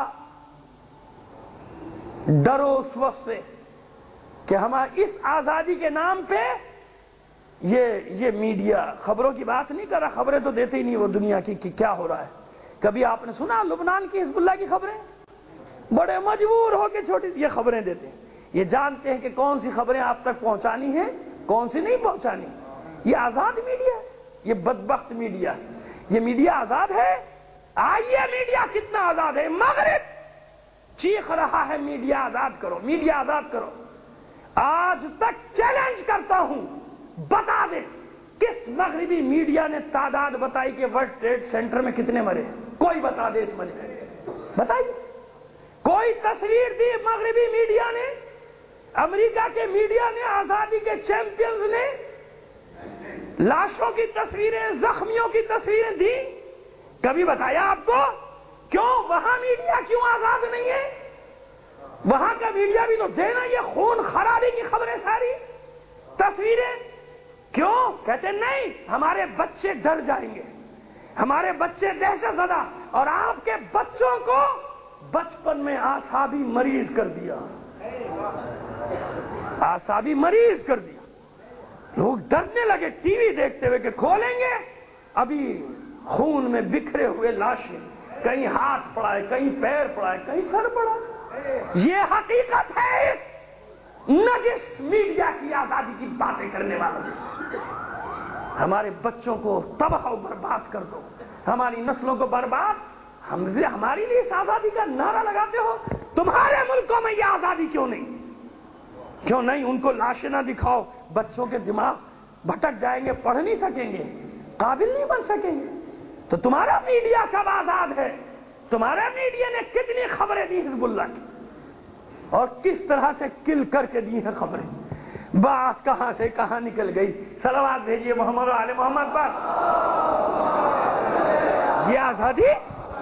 ڈرو اس وقت سے کہ ہماری اس آزادی کے نام پہ یہ یہ میڈیا خبروں کی بات نہیں کر رہا، خبریں تو دیتے ہی نہیں وہ دنیا کی کہ کیا ہو رہا ہے۔ کبھی آپ نے سنا لبنان کی حزب اللہ کی خبریں؟ بڑے مجبور ہو کے چھوٹی یہ خبریں دیتے ہیں۔ یہ جانتے ہیں کہ کون سی خبریں آپ تک پہنچانی ہیں، کون سی نہیں پہنچانی۔ یہ آزاد میڈیا ہے؟ یہ بدبخت میڈیا ہے؟ یہ میڈیا آزاد ہے؟ آئیے میڈیا کتنا آزاد ہے. مغرب چیخ رہا ہے میڈیا آزاد کرو، میڈیا آزاد کرو. آج تک چیلنج کرتا ہوں، بتا دیں کس مغربی میڈیا نے تعداد بتائی کہ ورلڈ ٹریڈ سینٹر میں کتنے مرے؟ کوئی بتا دے اس مجھ میں، بتائیے. کوئی تصویر دی مغربی میڈیا نے؟ امریکہ کے میڈیا نے، آزادی کے چیمپئنز نے لاشوں کی تصویریں، زخمیوں کی تصویریں دی؟ کبھی بتایا آپ کو؟ کیوں وہاں میڈیا کیوں آزاد نہیں ہے؟ وہاں کا میڈیا بھی تو دینا یہ خون خرابی کی خبریں ساری تصویریں. کیوں؟ کہتے نہیں ہمارے بچے ڈر جائیں گے، ہمارے بچے دہشت زدہ. اور آپ کے بچوں کو بچپن میں اعصابی مریض کر دیا، اعصابی مریض کر دیا. لوگ ڈرنے لگے ٹی وی دیکھتے ہوئے کہ کھولیں گے ابھی خون میں بکھرے ہوئے لاشیں، کہیں ہاتھ پڑا ہے، کہیں پیر پڑا ہے، کہیں سر پڑا ہے. یہ حقیقت ہے نجس میڈیا کی آزادی کی باتیں کرنے والوں. ہمارے بچوں کو تباہ و برباد کر دو، ہماری نسلوں کو برباد. ہم ہماری لیے اس آزادی کا نعرہ لگاتے ہو. تمہارے ملکوں میں یہ آزادی کیوں نہیں؟ کیوں نہیں؟ ان کو لاشیں نہ دکھاؤ، بچوں کے دماغ بھٹک جائیں گے، پڑھ نہیں سکیں گے، قابل نہیں بن سکیں گے. تو تمہارا میڈیا کب آزاد ہے؟ تمہارا میڈیا نے کتنی خبریں دی حزب اللہ کی اور کس طرح سے کل کر کے دی ہیں خبریں. بات کہاں سے کہاں نکل گئی. صلوات بھیجیے محمد و آل محمد پر. یہ آزادی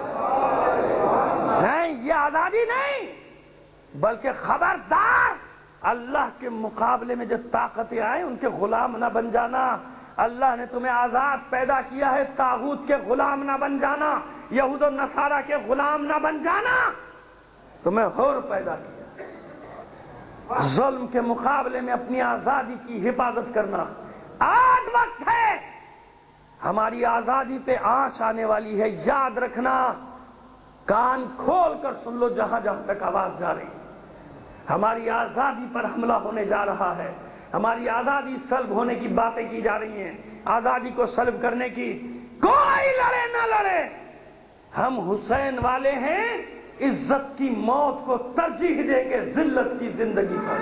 نہیں، یہ آزادی نہیں، بلکہ خبردار اللہ کے مقابلے میں جو طاقتیں آئیں ان کے غلام نہ بن جانا. اللہ نے تمہیں آزاد پیدا کیا ہے، طاغوت کے غلام نہ بن جانا، یہود و نصارہ کے غلام نہ بن جانا. تمہیں حر پیدا کیا، ظلم کے مقابلے میں اپنی آزادی کی حفاظت کرنا. آج وقت ہے، ہماری آزادی پہ آنچ آنے والی ہے، یاد رکھنا. کان کھول کر سن لو جہاں جہاں تک آواز جا رہی. ہماری آزادی پر حملہ ہونے جا رہا ہے، ہماری آزادی سلب ہونے کی باتیں کی جا رہی ہیں. آزادی کو سلب کرنے کی کوئی لڑے نہ لڑے، ہم حسین والے ہیں. عزت کی موت کو ترجیح دیں گے ذلت کی زندگی پر.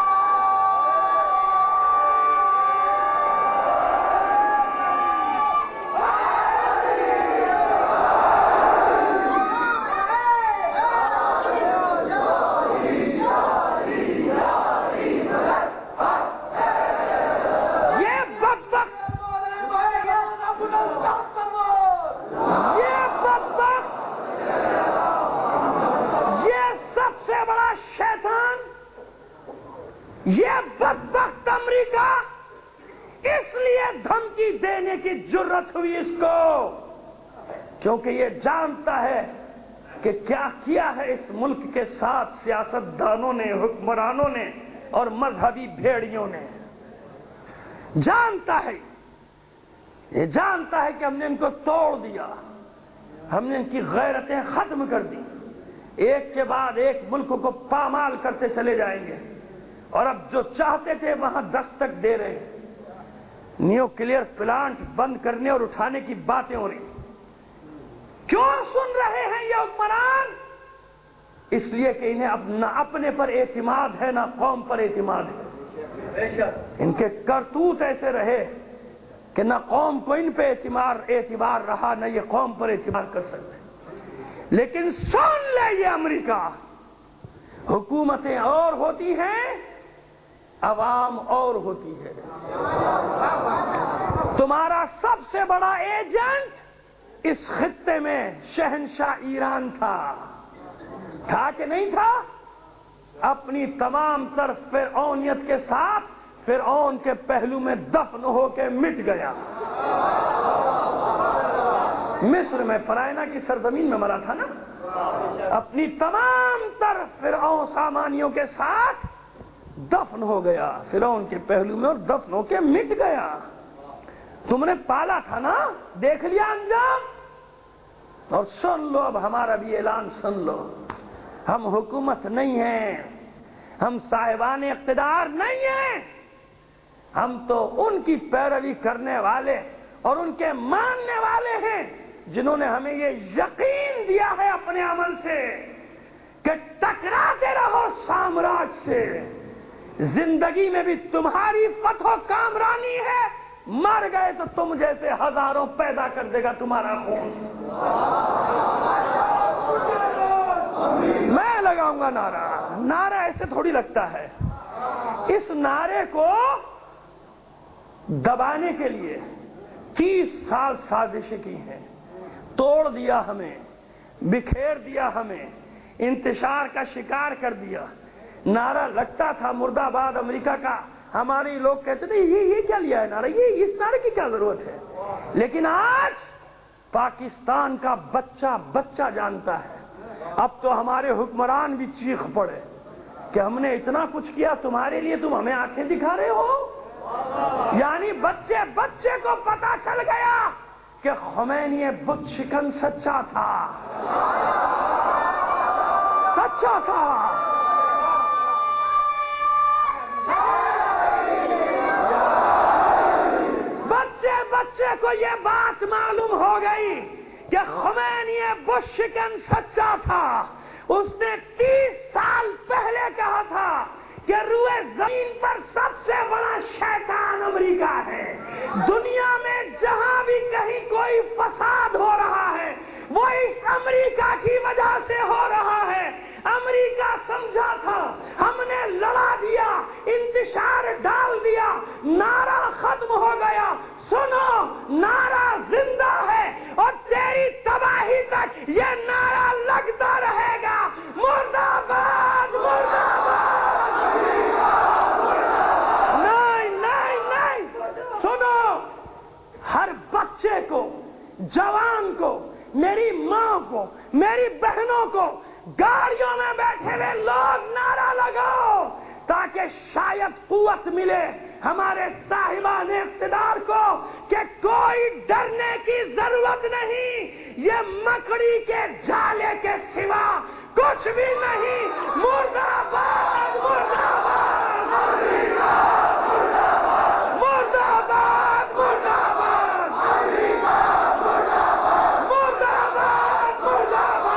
یہ بدبخت امریکہ اس لیے دھمکی دینے کی جرت ہوئی اس کو کیونکہ یہ جانتا ہے کہ کیا کیا ہے اس ملک کے ساتھ سیاستدانوں نے، حکمرانوں نے اور مذہبی بھیڑیوں نے. جانتا ہے، یہ جانتا ہے کہ ہم نے ان کو توڑ دیا، ہم نے ان کی غیرتیں ختم کر دی. ایک کے بعد ایک ملک کو پامال کرتے چلے جائیں گے اور اب جو چاہتے تھے وہاں دستک دے رہے. نیوکلیئر پلانٹ بند کرنے اور اٹھانے کی باتیں ہو رہی. کیوں سن رہے ہیں یہ حکمران؟ اس لیے کہ انہیں اب نہ اپنے پر اعتماد ہے نہ قوم پر اعتماد ہے. ان کے کرتوت ایسے رہے کہ نہ قوم کو ان پہ اعتبار اعتبار رہا نہ یہ قوم پر اعتبار کر سکتے. لیکن سن لے یہ امریکہ، حکومتیں اور ہوتی ہیں، عوام اور ہوتی ہے. تمہارا سب سے بڑا ایجنٹ اس خطے میں شہنشاہ ایران تھا. تھا کہ نہیں تھا؟ اپنی تمام تر فرعونیت کے ساتھ فرعون کے پہلو میں دفن ہو کے مٹ گیا. مصر میں فرائنا کی سرزمین میں مرا تھا نا. اپنی تمام تر فرعون سامانیوں کے ساتھ دفن ہو گیا فرعون کے پہلو میں اور دفن ہو کے مٹ گیا. تم نے پالا تھا نا، دیکھ لیا انجام. اور سن لو اب ہمارا بھی اعلان سن لو. ہم حکومت نہیں ہیں، ہم صاحبان اقتدار نہیں ہیں، ہم تو ان کی پیروی کرنے والے اور ان کے ماننے والے ہیں جنہوں نے ہمیں یہ یقین دیا ہے اپنے عمل سے کہ ٹکراتے رہو سامراج سے، زندگی میں بھی تمہاری فتح و کامرانی ہے، مر گئے تو تم جیسے ہزاروں پیدا کر دے گا تمہارا خون۔ میں لگاؤں گا نعرہ، نعرہ ایسے تھوڑی لگتا ہے، اس نعرے کو دبانے کے لیے تیس سال سازشیں کی ہیں، توڑ دیا ہمیں، بکھیر دیا ہمیں، انتشار کا شکار کر دیا۔ نعرہ لگتا تھا مرد آباد امریکہ کا، ہمارے لوگ کہتے تھے یہ یہ کیا لیا ہے نعرہ، یہ اس نعرے کی کیا ضرورت ہے، لیکن آج پاکستان کا بچہ بچہ جانتا ہے، اب تو ہمارے حکمران بھی چیخ پڑے کہ ہم نے اتنا کچھ کیا تمہارے لیے، تم ہمیں آنکھیں دکھا رہے ہو۔ یعنی بچے بچے کو پتا چل گیا کہ خمینی بت شکن سچا تھا، سچا تھا۔ بچے بچے کو یہ بات معلوم ہو گئی کہ خمینی بت شکن سچا تھا۔ اس نے تیس سال پہلے کہا تھا کہ روئے زمین پر سب سے بڑا شیطان امریکہ ہے، دنیا میں جہاں بھی کہیں کوئی فساد ہو رہا ہے وہ اس امریکہ کی وجہ سے ہو رہا ہے۔ امریکہ سمجھا تھا ہم نے لڑا دیا، انتشار ڈال دیا، نعرہ ختم ہو گیا۔ سنو، نعرہ زندہ ہے اور تیری تباہی تک یہ نعرہ لگتا رہے گا۔ مرد آباد، مرد آباد۔ نہیں نہیں نہیں، سنو، ہر بچے کو، جوان کو، میری ماں کو، میری بہنوں کو، گاڑیوں میں بیٹھے ہوئے لوگ نعرہ لگاؤ تاکہ شاید قوت ملے ہمارے صاحبان اقتدار کو کہ کوئی ڈرنے کی ضرورت نہیں، یہ مکڑی کے جالے کے سوا کچھ بھی نہیں۔ مرد آباد، مرد آباد، مرد آباد، مرد آباد، مرد آباد، مرد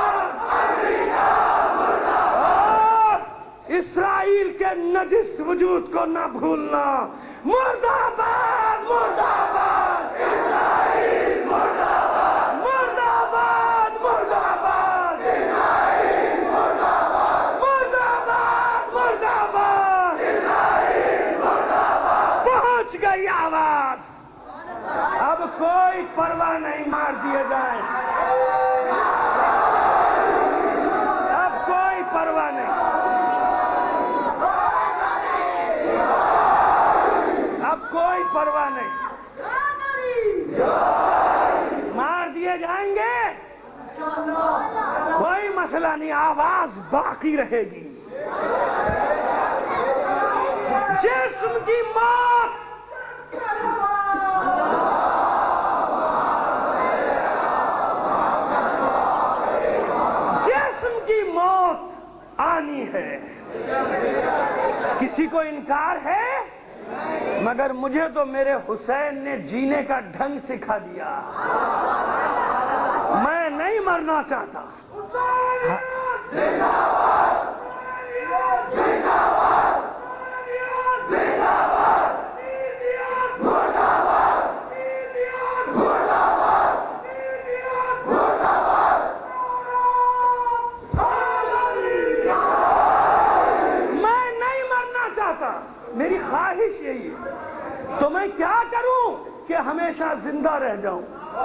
آباد۔ اسرائیل کے نجس وجود کو نہ بھولنا۔ مرد آباد، مرد آباد، اسرائیل مرد آباد، مرد آباد، مرد آباد، اسرائیل مرد آباد، مرد آباد، مرد آباد، اسرائیل مرد آباد۔ پہنچ گئی آواز، اب کوئی پرواہ نہیں، مار دیے جائیں، اب کوئی پرواہ نہیں، اب کوئی پرواہ نہیں، مار دیے جائیں گے، کوئی مسئلہ نہیں، آواز باقی رہے گی۔ جسم کی موت جسم کی موت آنی ہے، کسی کو انکار ہے، مگر مجھے تو میرے حسین نے جینے کا ڈھنگ سکھا دیا، میں نہیں مرنا چاہتا۔ میری خواہش یہی ہے، تو میں کیا کروں کہ ہمیشہ زندہ رہ جاؤں؟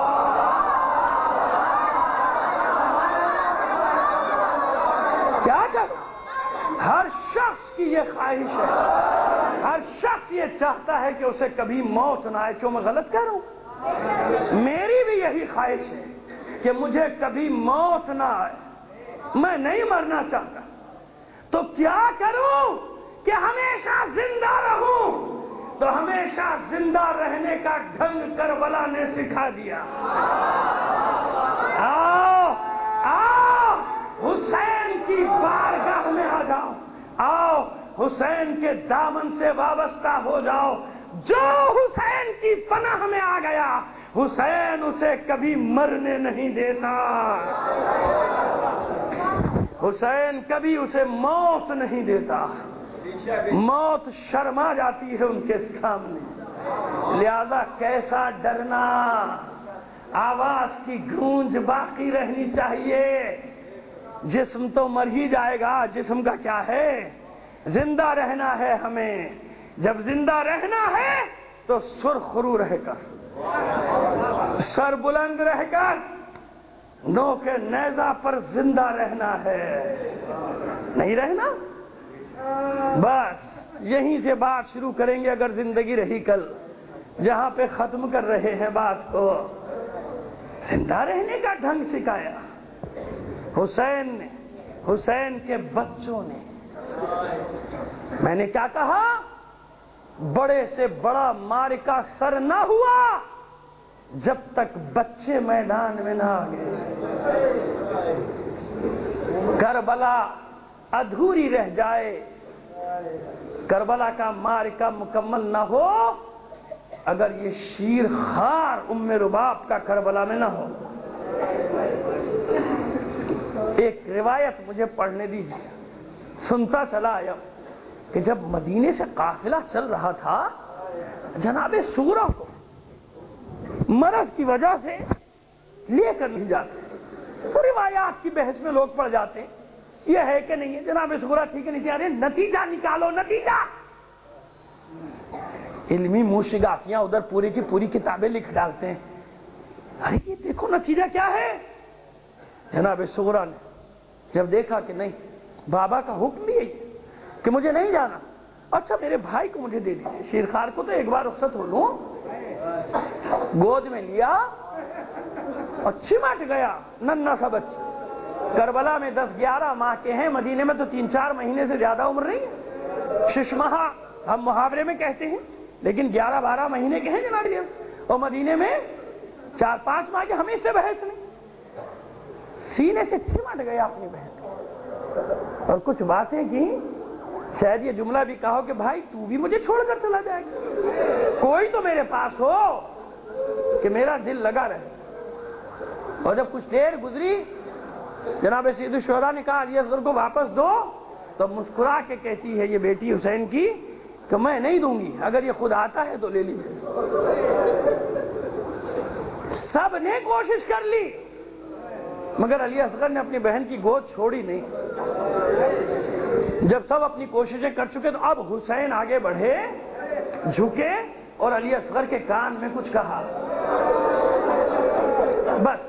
کیا کروں؟ ہر شخص کی یہ خواہش ہے، ہر شخص یہ چاہتا ہے کہ اسے کبھی موت نہ آئے۔ کیوں میں غلط کہہ رہا ہوں؟ میری بھی یہی خواہش ہے کہ مجھے کبھی موت نہ آئے، میں نہیں مرنا چاہتا، تو کیا کروں کہ ہمیشہ زندہ رہوں؟ تو ہمیشہ زندہ رہنے کا ڈھنگ کربلا نے سکھا دیا۔ آؤ آؤ حسین کی بارگاہ میں آ جاؤ، آؤ حسین کے دامن سے وابستہ ہو جاؤ، جو حسین کی پناہ میں آ گیا حسین اسے کبھی مرنے نہیں دیتا، حسین کبھی اسے موت نہیں دیتا، موت شرما جاتی ہے ان کے سامنے۔ لہذا کیسا ڈرنا، آواز کی گونج باقی رہنی چاہیے۔ جسم تو مر ہی جائے گا، جسم کا کیا ہے، زندہ رہنا ہے ہمیں۔ جب زندہ رہنا ہے تو سرخرو رہ کر، سر بلند رہ کر، نوک نیزہ پر زندہ رہنا ہے، نہیں رہنا۔ بس یہیں سے بات شروع کریں گے اگر زندگی رہی کل، جہاں پہ ختم کر رہے ہیں بات کو۔ زندہ رہنے کا ڈھنگ سکھایا حسین نے، حسین کے بچوں نے۔ میں نے کیا کہا، بڑے سے بڑا معرکہ سر نہ ہوا جب تک بچے میدان میں نہ آ گئے۔ کربلا ادھوری رہ جائے، کربلا کا معرکہ مکمل نہ ہو اگر یہ شیر خار ام رباب کا کربلا میں نہ ہو۔ ایک روایت مجھے پڑھنے دیجیے، سنتا چلا آیا کہ جب مدینے سے قافلہ چل رہا تھا، جناب سغرا کو مرض کی وجہ سے لے کر نہیں جاتے، تو روایات کی بحث میں لوگ پڑ جاتے، یہ ہے کہ نہیں ہے، جناب سغرا ٹھیک ہے نہیں تھی، ارے نتیجہ نکالو نتیجہ۔ علمی موشگافیاں ادھر پوری کی پوری کتابیں لکھ ڈالتے ہیں، ارے یہ دیکھو نتیجہ کیا ہے۔ جناب سغرا نے جب دیکھا کہ نہیں، بابا کا حکم بھی یہی کہ مجھے نہیں جانا، اچھا میرے بھائی کو مجھے دے دیجیے، شیرخوار کو تو ایک بار رخصت ہو لوں۔ گود میں لیا اور چمٹ گیا ننھا سا بچہ۔ کربلا میں دس گیارہ ماہ کے ہیں، مدینے میں تو تین چار مہینے سے زیادہ عمر نہیں ہے، شش ماہ ہم محاورے میں کہتے ہیں، لیکن گیارہ بارہ مہینے کے ہیں جناب یہ، اور مدینے میں چار پانچ ماہ کے، ہمیں اس سے بحث نہیں۔ سینے سے چمٹ گیا اپنی بہن اور کچھ باتیں کی، شاید یہ جملہ بھی کہو کہ بھائی تو بھی مجھے چھوڑ کر چلا جائے گا، کوئی تو میرے پاس ہو کہ میرا دل لگا رہے۔ اور جب کچھ دیر گزری، جناب سید الشہداء نے کہا علی اصغر کو واپس دو، تو مسکرا کے کہتی ہے یہ بیٹی حسین کی کہ میں نہیں دوں گی، اگر یہ خود آتا ہے تو لے لیجیے۔ سب نے کوشش کر لی مگر علی اصغر نے اپنی بہن کی گود چھوڑی نہیں۔ جب سب اپنی کوششیں کر چکے تو اب حسین آگے بڑھے، جھکے اور علی اصغر کے کان میں کچھ کہا، بس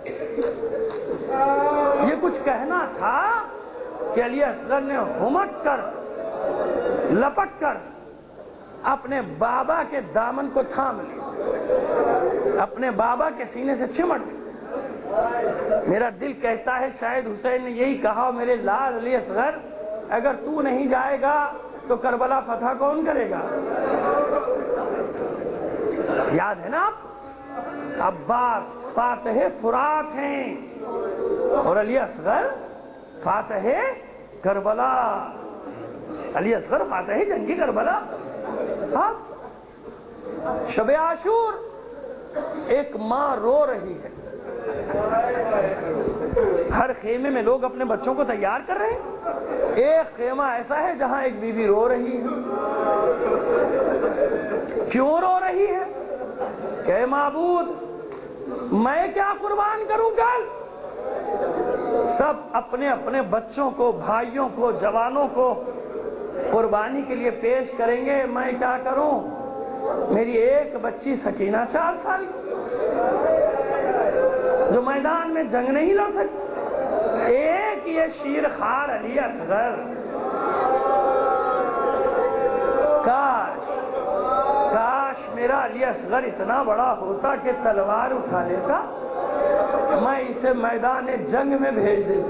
یہ کچھ کہنا تھا کہ علی اصغر نے ہمٹ کر لپٹ کر اپنے بابا کے دامن کو تھام لی، اپنے بابا کے سینے سے چمٹ لی۔ میرا دل کہتا ہے شاید حسین نے یہی کہا، میرے لال علی اصغر اگر تو نہیں جائے گا تو کربلا فتح کون کرے گا؟ یاد ہے نا آپ، عباس فاتح فرات ہیں اور علی اصغر فاتح کربلا، علی اصغر فاتح جنگی کربلا۔ ہاں، شب عاشور ایک ماں رو رہی ہے، ہر خیمے میں لوگ اپنے بچوں کو تیار کر رہے ہیں، ایک خیمہ ایسا ہے جہاں ایک بیوی بی رو رہی ہے۔ کیوں رو رہی ہے؟ کہ معبود میں کیا قربان کروں کل؟ سب اپنے اپنے بچوں کو، بھائیوں کو، جوانوں کو قربانی کے لیے پیش کریں گے، میں کیا کروں؟ میری ایک بچی سکینہ چار سال کی جو میدان میں جنگ نہیں لڑ سکتی، ایک یہ شیر خار علی اصغر۔ کاش کاش میرا علی اصغر اتنا بڑا ہوتا کہ تلوار اٹھا لیتا، میں اسے میدان جنگ میں بھیج دیتی۔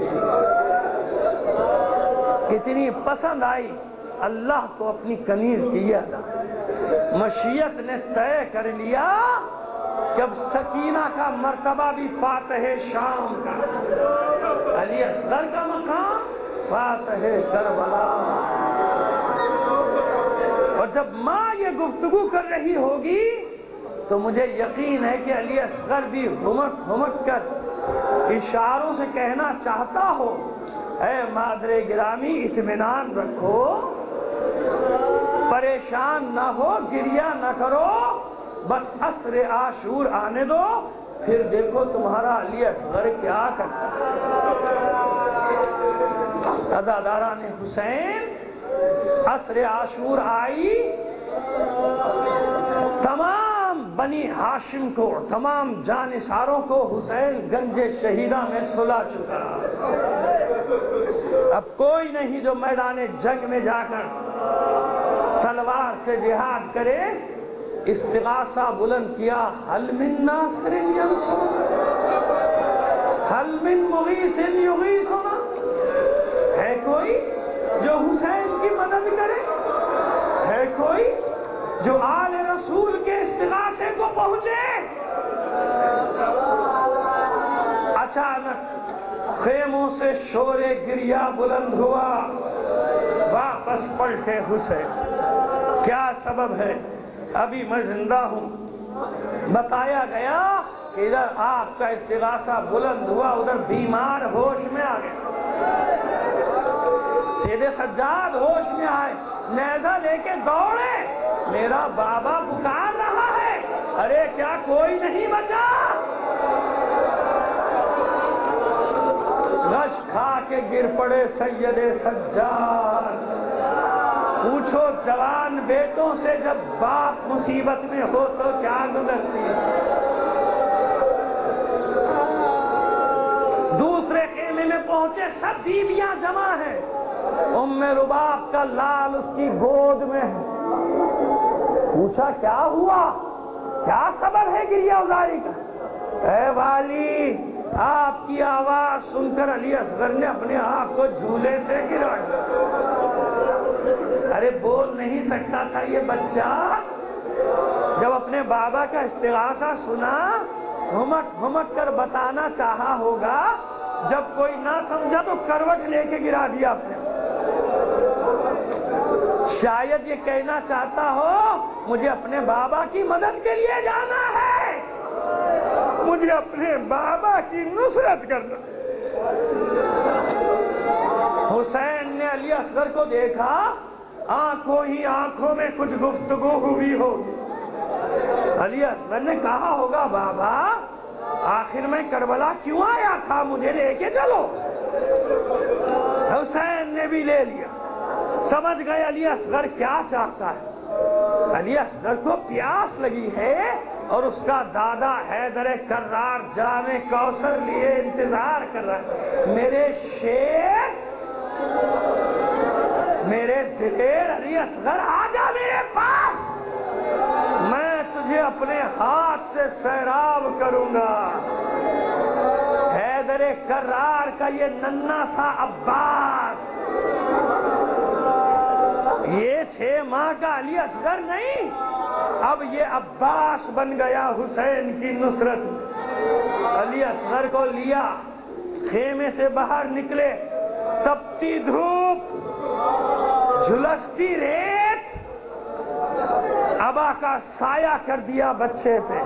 کتنی پسند آئی اللہ کو اپنی کنیز کی ادا۔ مشیت نے طے کر لیا جب سکینہ کا مرتبہ بھی فاتح شام کا، علی اصغر کا مقام فاتح کربلا۔ اور جب ماں یہ گفتگو کر رہی ہوگی تو مجھے یقین ہے کہ علی اصغر بھی ہمک ہمک کر اشاروں سے کہنا چاہتا ہو، اے مادر گرامی اطمینان رکھو، پریشان نہ ہو، گریہ نہ کرو، بس عصر عاشور آنے دو، پھر دیکھو تمہارا علی اصغر کیا کرتا ہے۔ عزاداران حسین، عصر عاشور آئی، تمام بنی ہاشم کو، تمام جانثاروں کو حسین گنج شہیدہ میں سلا چکا۔ اب کوئی نہیں جو میدان جنگ میں جا کر تلوار سے جہاد کرے۔ استغاثہ بلند کیا، حل من ناصر ینصرنا، حل من مغیث یغیثنا، ہے کوئی جو حسین کی مدد کرے؟ ہے کوئی جو آل رسول کے استغاثے کو پہنچے؟ اچانک خیموں سے شور گریہ بلند ہوا، واپس پلٹے حسین۔ کیا سبب ہے؟ ابھی میں زندہ ہوں، بتایا گیا کہ ادھر آپ کا استغاثہ بلند ہوا، ادھر بیمار ہوش میں آ گئے۔ سید سجاد ہوش میں آئے، نیزہ لے کے دوڑے، میرا بابا پکار رہا ہے، ارے کیا کوئی نہیں بچا؟ غش کھا کے گر پڑے سید سجاد۔ پوچھو جوان بیٹوں سے، جب باپ مصیبت میں ہو تو کیا گزرتی ہے؟ دوسرے خیمے میں پہنچے، سب بیویاں جمع ہیں، ام رباب کا لال اس کی گود میں ہے۔ پوچھا کیا ہوا، کیا سبب ہے گریہ ازاری کا؟ اے والی، آپ کی آواز سن کر علی اصغر نے اپنے آپ کو جھولے سے گرایا۔ ارے بول نہیں سکتا تھا یہ بچہ، جب اپنے بابا کا استغاثہ سنا، ہمک ہمک کر بتانا چاہا ہوگا، جب کوئی نہ سمجھا تو کروٹ لے کے گرا دیا اپنے۔ شاید یہ کہنا چاہتا ہو مجھے اپنے بابا کی مدد کے لیے جانا ہے، مجھے اپنے بابا کی نصرت کرنا۔ حسین نے علی اصغر کو دیکھا، آنکھوں ہی آنکھوں میں کچھ گفتگو ہوئی ہوگی۔ علی اصغر نے کہا ہوگا، بابا آخر میں کربلا کیوں آیا تھا، مجھے لے کے چلو۔ حسین نے بھی لے لیا، سمجھ گئے علی اصغر کیا چاہتا ہے۔ علی اصغر کو پیاس لگی ہے اور اس کا دادا حیدر کرار جام کوثر لیے انتظار کر رہا ہے۔ میرے شیر، میرے دلیر علی اصغر، آجا میرے پاس، میں تجھے اپنے ہاتھ سے سیراب کروں گا۔ حیدر کرار کا یہ ننھا سا عباس، یہ چھ ماہ کا علی اصغر نہیں، اب یہ عباس بن گیا حسین کی نصرت۔ علی اصغر کو لیا، خیمے سے باہر نکلے، تپتی دھوپ، جھلستی ریت، ابا کا سایہ کر دیا بچے پہ،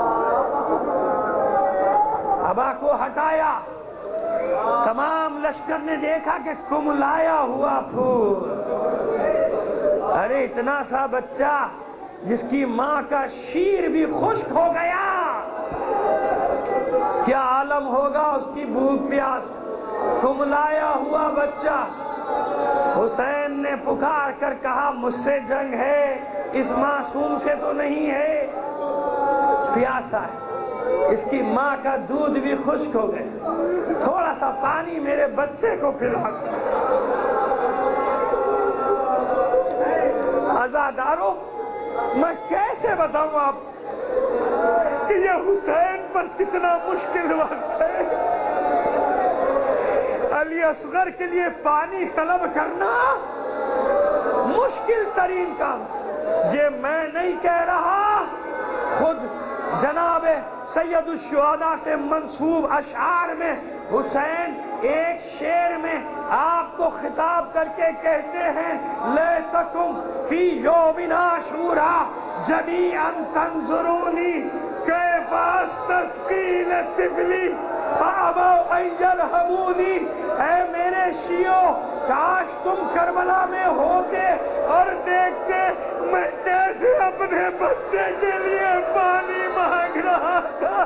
ابا کو ہٹایا۔ تمام لشکر نے دیکھا کہ کملایا ہوا پھول، ارے اتنا سا بچہ جس کی ماں کا شیر بھی خشک ہو گیا، کیا عالم ہوگا اس کی بھوک پیاس۔ کملایا ہوا بچہ، حسین نے پکار کر کہا، مجھ سے جنگ ہے، اس معصوم سے تو نہیں ہے، پیاسا ہے، اس کی ماں کا دودھ بھی خشک ہو گیا، تھوڑا سا پانی میرے بچے کو پلا۔ عزادارو، میں کیسے بتاؤں آپ کہ یہ حسین پر کتنا مشکل وقت ہے۔ علی اصغر کے لیے پانی طلب کرنا مشکل ترین کام، یہ میں نہیں کہہ رہا، خود جناب سید الشہداء سے منسوب اشعار میں حسین ایک شعر میں آپ کو خطاب کر کے کہتے ہیں لیتکم فی یوم عاشورا جمیعا تنظرونی کیف استسقی لطفلی فابوا ان یرحمونی، اے میرے شیعو کاش تم کربلا میں ہوتے اور دیکھتے میں کیسے اپنے بچے کے لیے پانی مانگ رہا تھا۔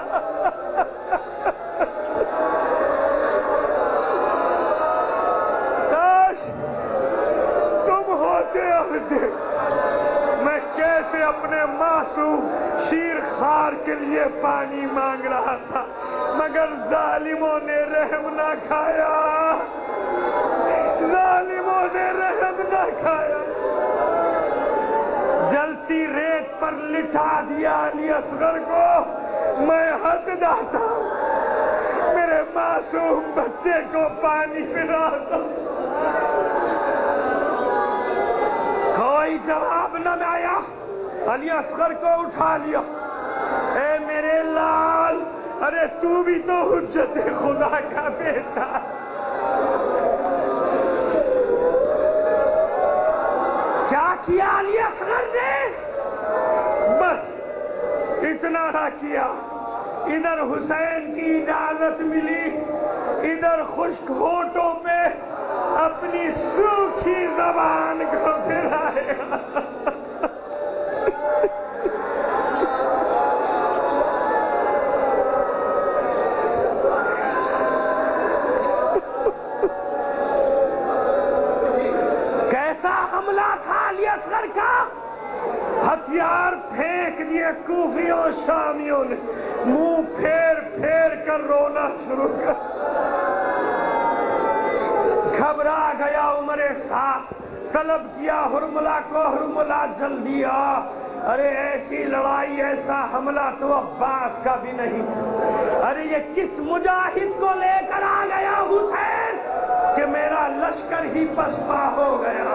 کاش تم ہوتے اور دیکھ میں کیسے اپنے معصوم شیر خار کے لیے پانی مانگ رہا تھا، مگر ظالموں نے رحم نہ کھایا، ظالموں نے رحم نہ کھایا، جلتی ریت پر لٹا دیا علی اصغر کو۔ میں حد داتا میرے معصوم بچے کو پانی پلاتا، کوئی جواب نہ آیا۔ علی اصغر کو اٹھا لیا، اے میرے لال، ارے تو بھی تو حجت خدا کا بیٹا، کیا کیا علی اصغر نے؟ بس اتنا نہ کیا، ادھر حسین کی اجازت ملی، ادھر خشک ہونٹوں پہ اپنی سوکھی زبان کو پھرایا۔ کیسا حملہ تھا علی اصغر کا؟ ہتھیار پھینک دیے کوفیوں شامیوں نے، منہ پھیر پھیر کر رونا شروع کر، گھبرا گیا عمر ساتھ، طلب کیا حرملہ کو، حرملہ جل دیا۔ ارے ایسی لڑائی، ایسا حملہ تو عباس کا بھی نہیں۔ ارے یہ کس مجاہد کو لے کر آ گیا حسین کہ میرا لشکر ہی پسپا ہو گیا۔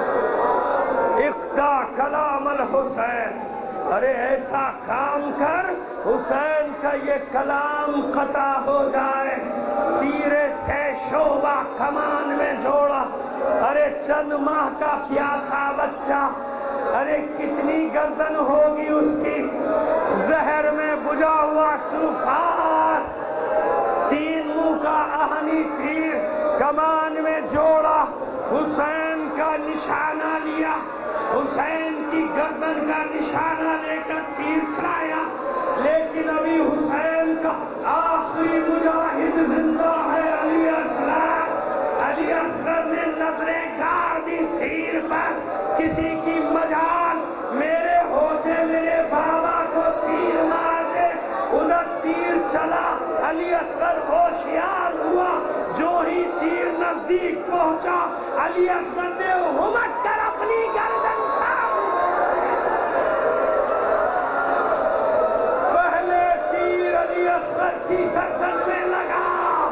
اقدا کلام الحسین، ارے ایسا کام کر حسین کا یہ کلام قطع ہو جائے۔ تیرے سے شعبہ کمان میں جوڑا، ارے چند ماہ کا پیاسا بچہ، ارے کتنی گردن ہوگی اس کی، زہر میں بجھا ہوا سوکھار، تین منہ کا آہنی تیر کمان میں جوڑا، حسین کا نشانہ لیا، حسین کی گردن کا نشانہ لے کر تیر چلایا، لیکن ابھی حسین کا آخری مجاہد زندہ ہے علی اصغر۔ علی اصغر نے نظریں گاڑ دی تیر پر، کسی کی مجال میرے ہوتے میرے بابا کو تیر مار دے، ادھر تیر چلا، علی اصغر ہوشیار ہوا، جو ہی تیر نزدیک پہنچا علی اصغر نے ہمت کر اپنی گردن پہلے تیر علی اصغر کی گردن میں لگا،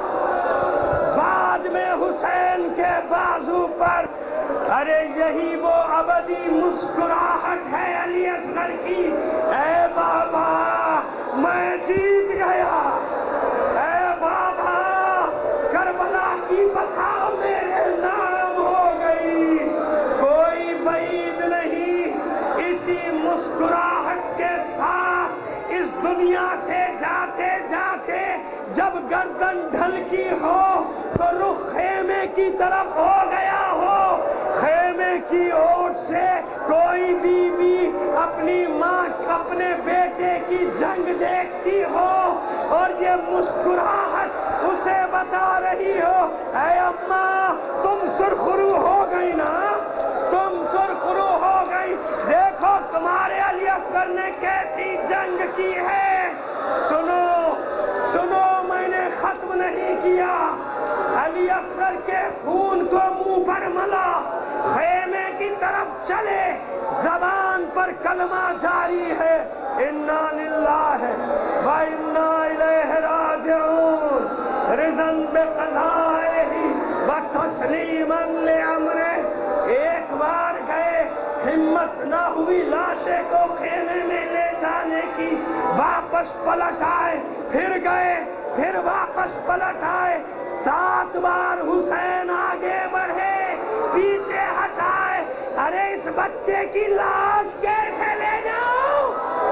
بعد میں حسین کے بازو پر۔ ارے یہی وہ ابدی مسکراہٹ ہے علی اصغر کی، اے بابا میں جیت گیا، اے بابا کربلا کی فتح میرے نام ہو گئی، کوئی بعید نہیں۔ اسی مسکراہٹ کے ساتھ اس دنیا سے جاتے جاتے جب گردن ڈھلکی ہو تو رخ خیمے کی طرف ہو گیا ہو، خیمے کی اوٹ سے کوئی بیوی اپنی ماں اپنے بیٹے کی جنگ دیکھتی ہو اور یہ مسکراہٹ اسے بتا رہی ہو، اے اماں تم سرخرو ہو گئی نا، تم سرخرو ہو گئی، دیکھو تمہارے علی اصغر نے کیسی جنگ کی ہے۔ سنو سنو میں نے ختم نہیں کیا، علی اصغر کے خون کو منہ پر ملا، خیمے کی طرف چلے، زبان پر کلمہ جاری ہے، انا للہ و انا الیہ راجعون، رضا بقضائہ و تسلیما لامرہ۔ ایک بار گئے، ہمت نہ ہوئی لاشے کو خیمے میں لے جانے کی، واپس پلٹ آئے، پھر گئے، پھر واپس پلٹ آئے، سات بار حسین آگے بڑھے، پیچھے ہٹائے، ارے اس بچے کی لاش کیسے لے جاؤ؟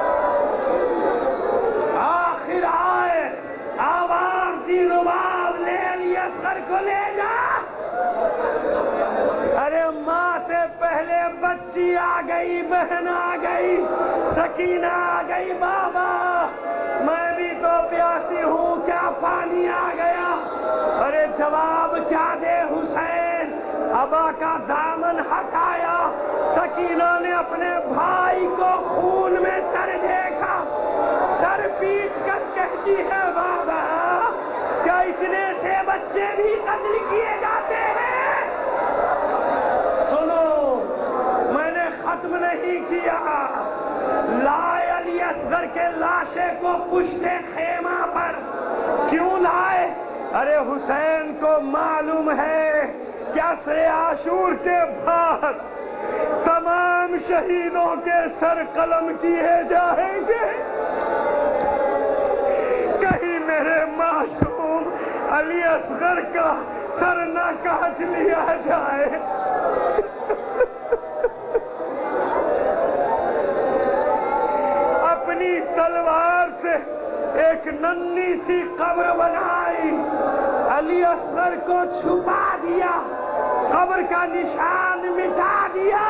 آخر آئے، آواز دی رباب، لے لیا اصغر کو لے جا۔ ارے ماں سے پہلے بچی آ گئی، بہن آ گئی، سکینہ آ گئی، بابا میں بھی تو پیاسی ہوں، کیا پانی آ گیا؟ ارے جواب کیا دے حسین؟ ابا کا دامن ہٹایا، سکینہ نے اپنے بھائی کو خون میں تر دیکھا، سر پیٹ کر کہتی ہے بابا کیا اتنے سے بچے بھی قتل کیے جاتے ہیں؟ سنو، میں نے ختم نہیں کیا، لائے علی اصغر کے لاشے کو پشت خیمہ پر۔ کیوں لائے؟ ارے حسین کو معلوم ہے کہ عصر عاشور کے بعد تمام شہیدوں کے سر قلم کیے جائیں گے، کہیں میرے معصوم علی اصغر کا سر نہ کاٹ لیا جائے۔ اپنی تلوار سے ایک ننھی سی قبر بنائی، علی اصغر کو چھپا دیا، قبر کا نشان مٹا دیا۔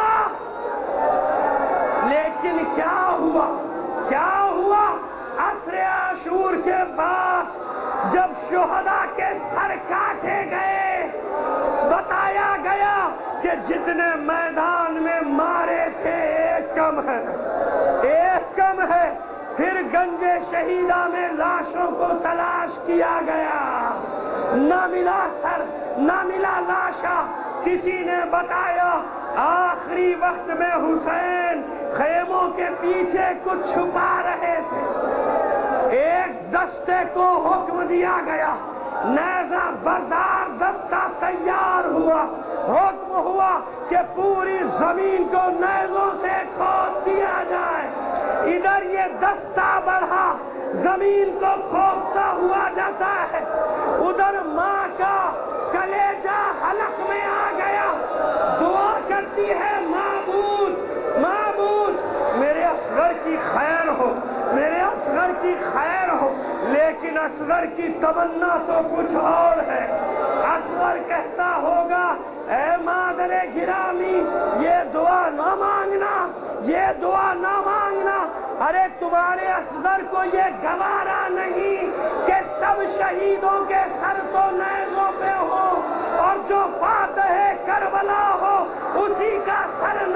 لیکن کیا ہوا؟ کیا ہوا؟ عصر عاشور کے بعد جب شہداء کے سر کاٹے گئے، بتایا گیا کہ جتنے میدان میں مارے تھے ایک کم ہے، ایک کم ہے۔ پھر گنجے شہیدہ میں لاشوں کو تلاش کیا گیا، نہ ملا سر، نہ ملا لاشا۔ کسی نے بتایا آخری وقت میں حسین خیموں کے پیچھے کچھ چھپا رہے تھے، ایک دستے کو حکم دیا گیا، نیزہ بردار دستہ تیار ہوا، حکم ہوا کہ پوری زمین کو نیزوں سے کھود دیا جائے۔ ادھر یہ دستہ بڑھا، زمین کو کھودتا ہوا جاتا ہے، ادھر ماں کا کلیجہ حلق میں آ گیا، دعا کرتی ہے معبود معبود میرے اصغر کی خیر ہو، میرے اصغر کی خیر ہو۔ لیکن اصغر کی تمنا تو کچھ اور ہے۔ اصغر کہتا ہوگا اے مادر گرامی یہ دعا نہ مانگنا، یہ دعا نہ مانگنا، ارے تمہارے اصغر کو یہ گوارا نہیں کہ سب شہیدوں کے سر تو نیزوں پہ ہو اور جو فاتح کربلا ہو اسی کا سر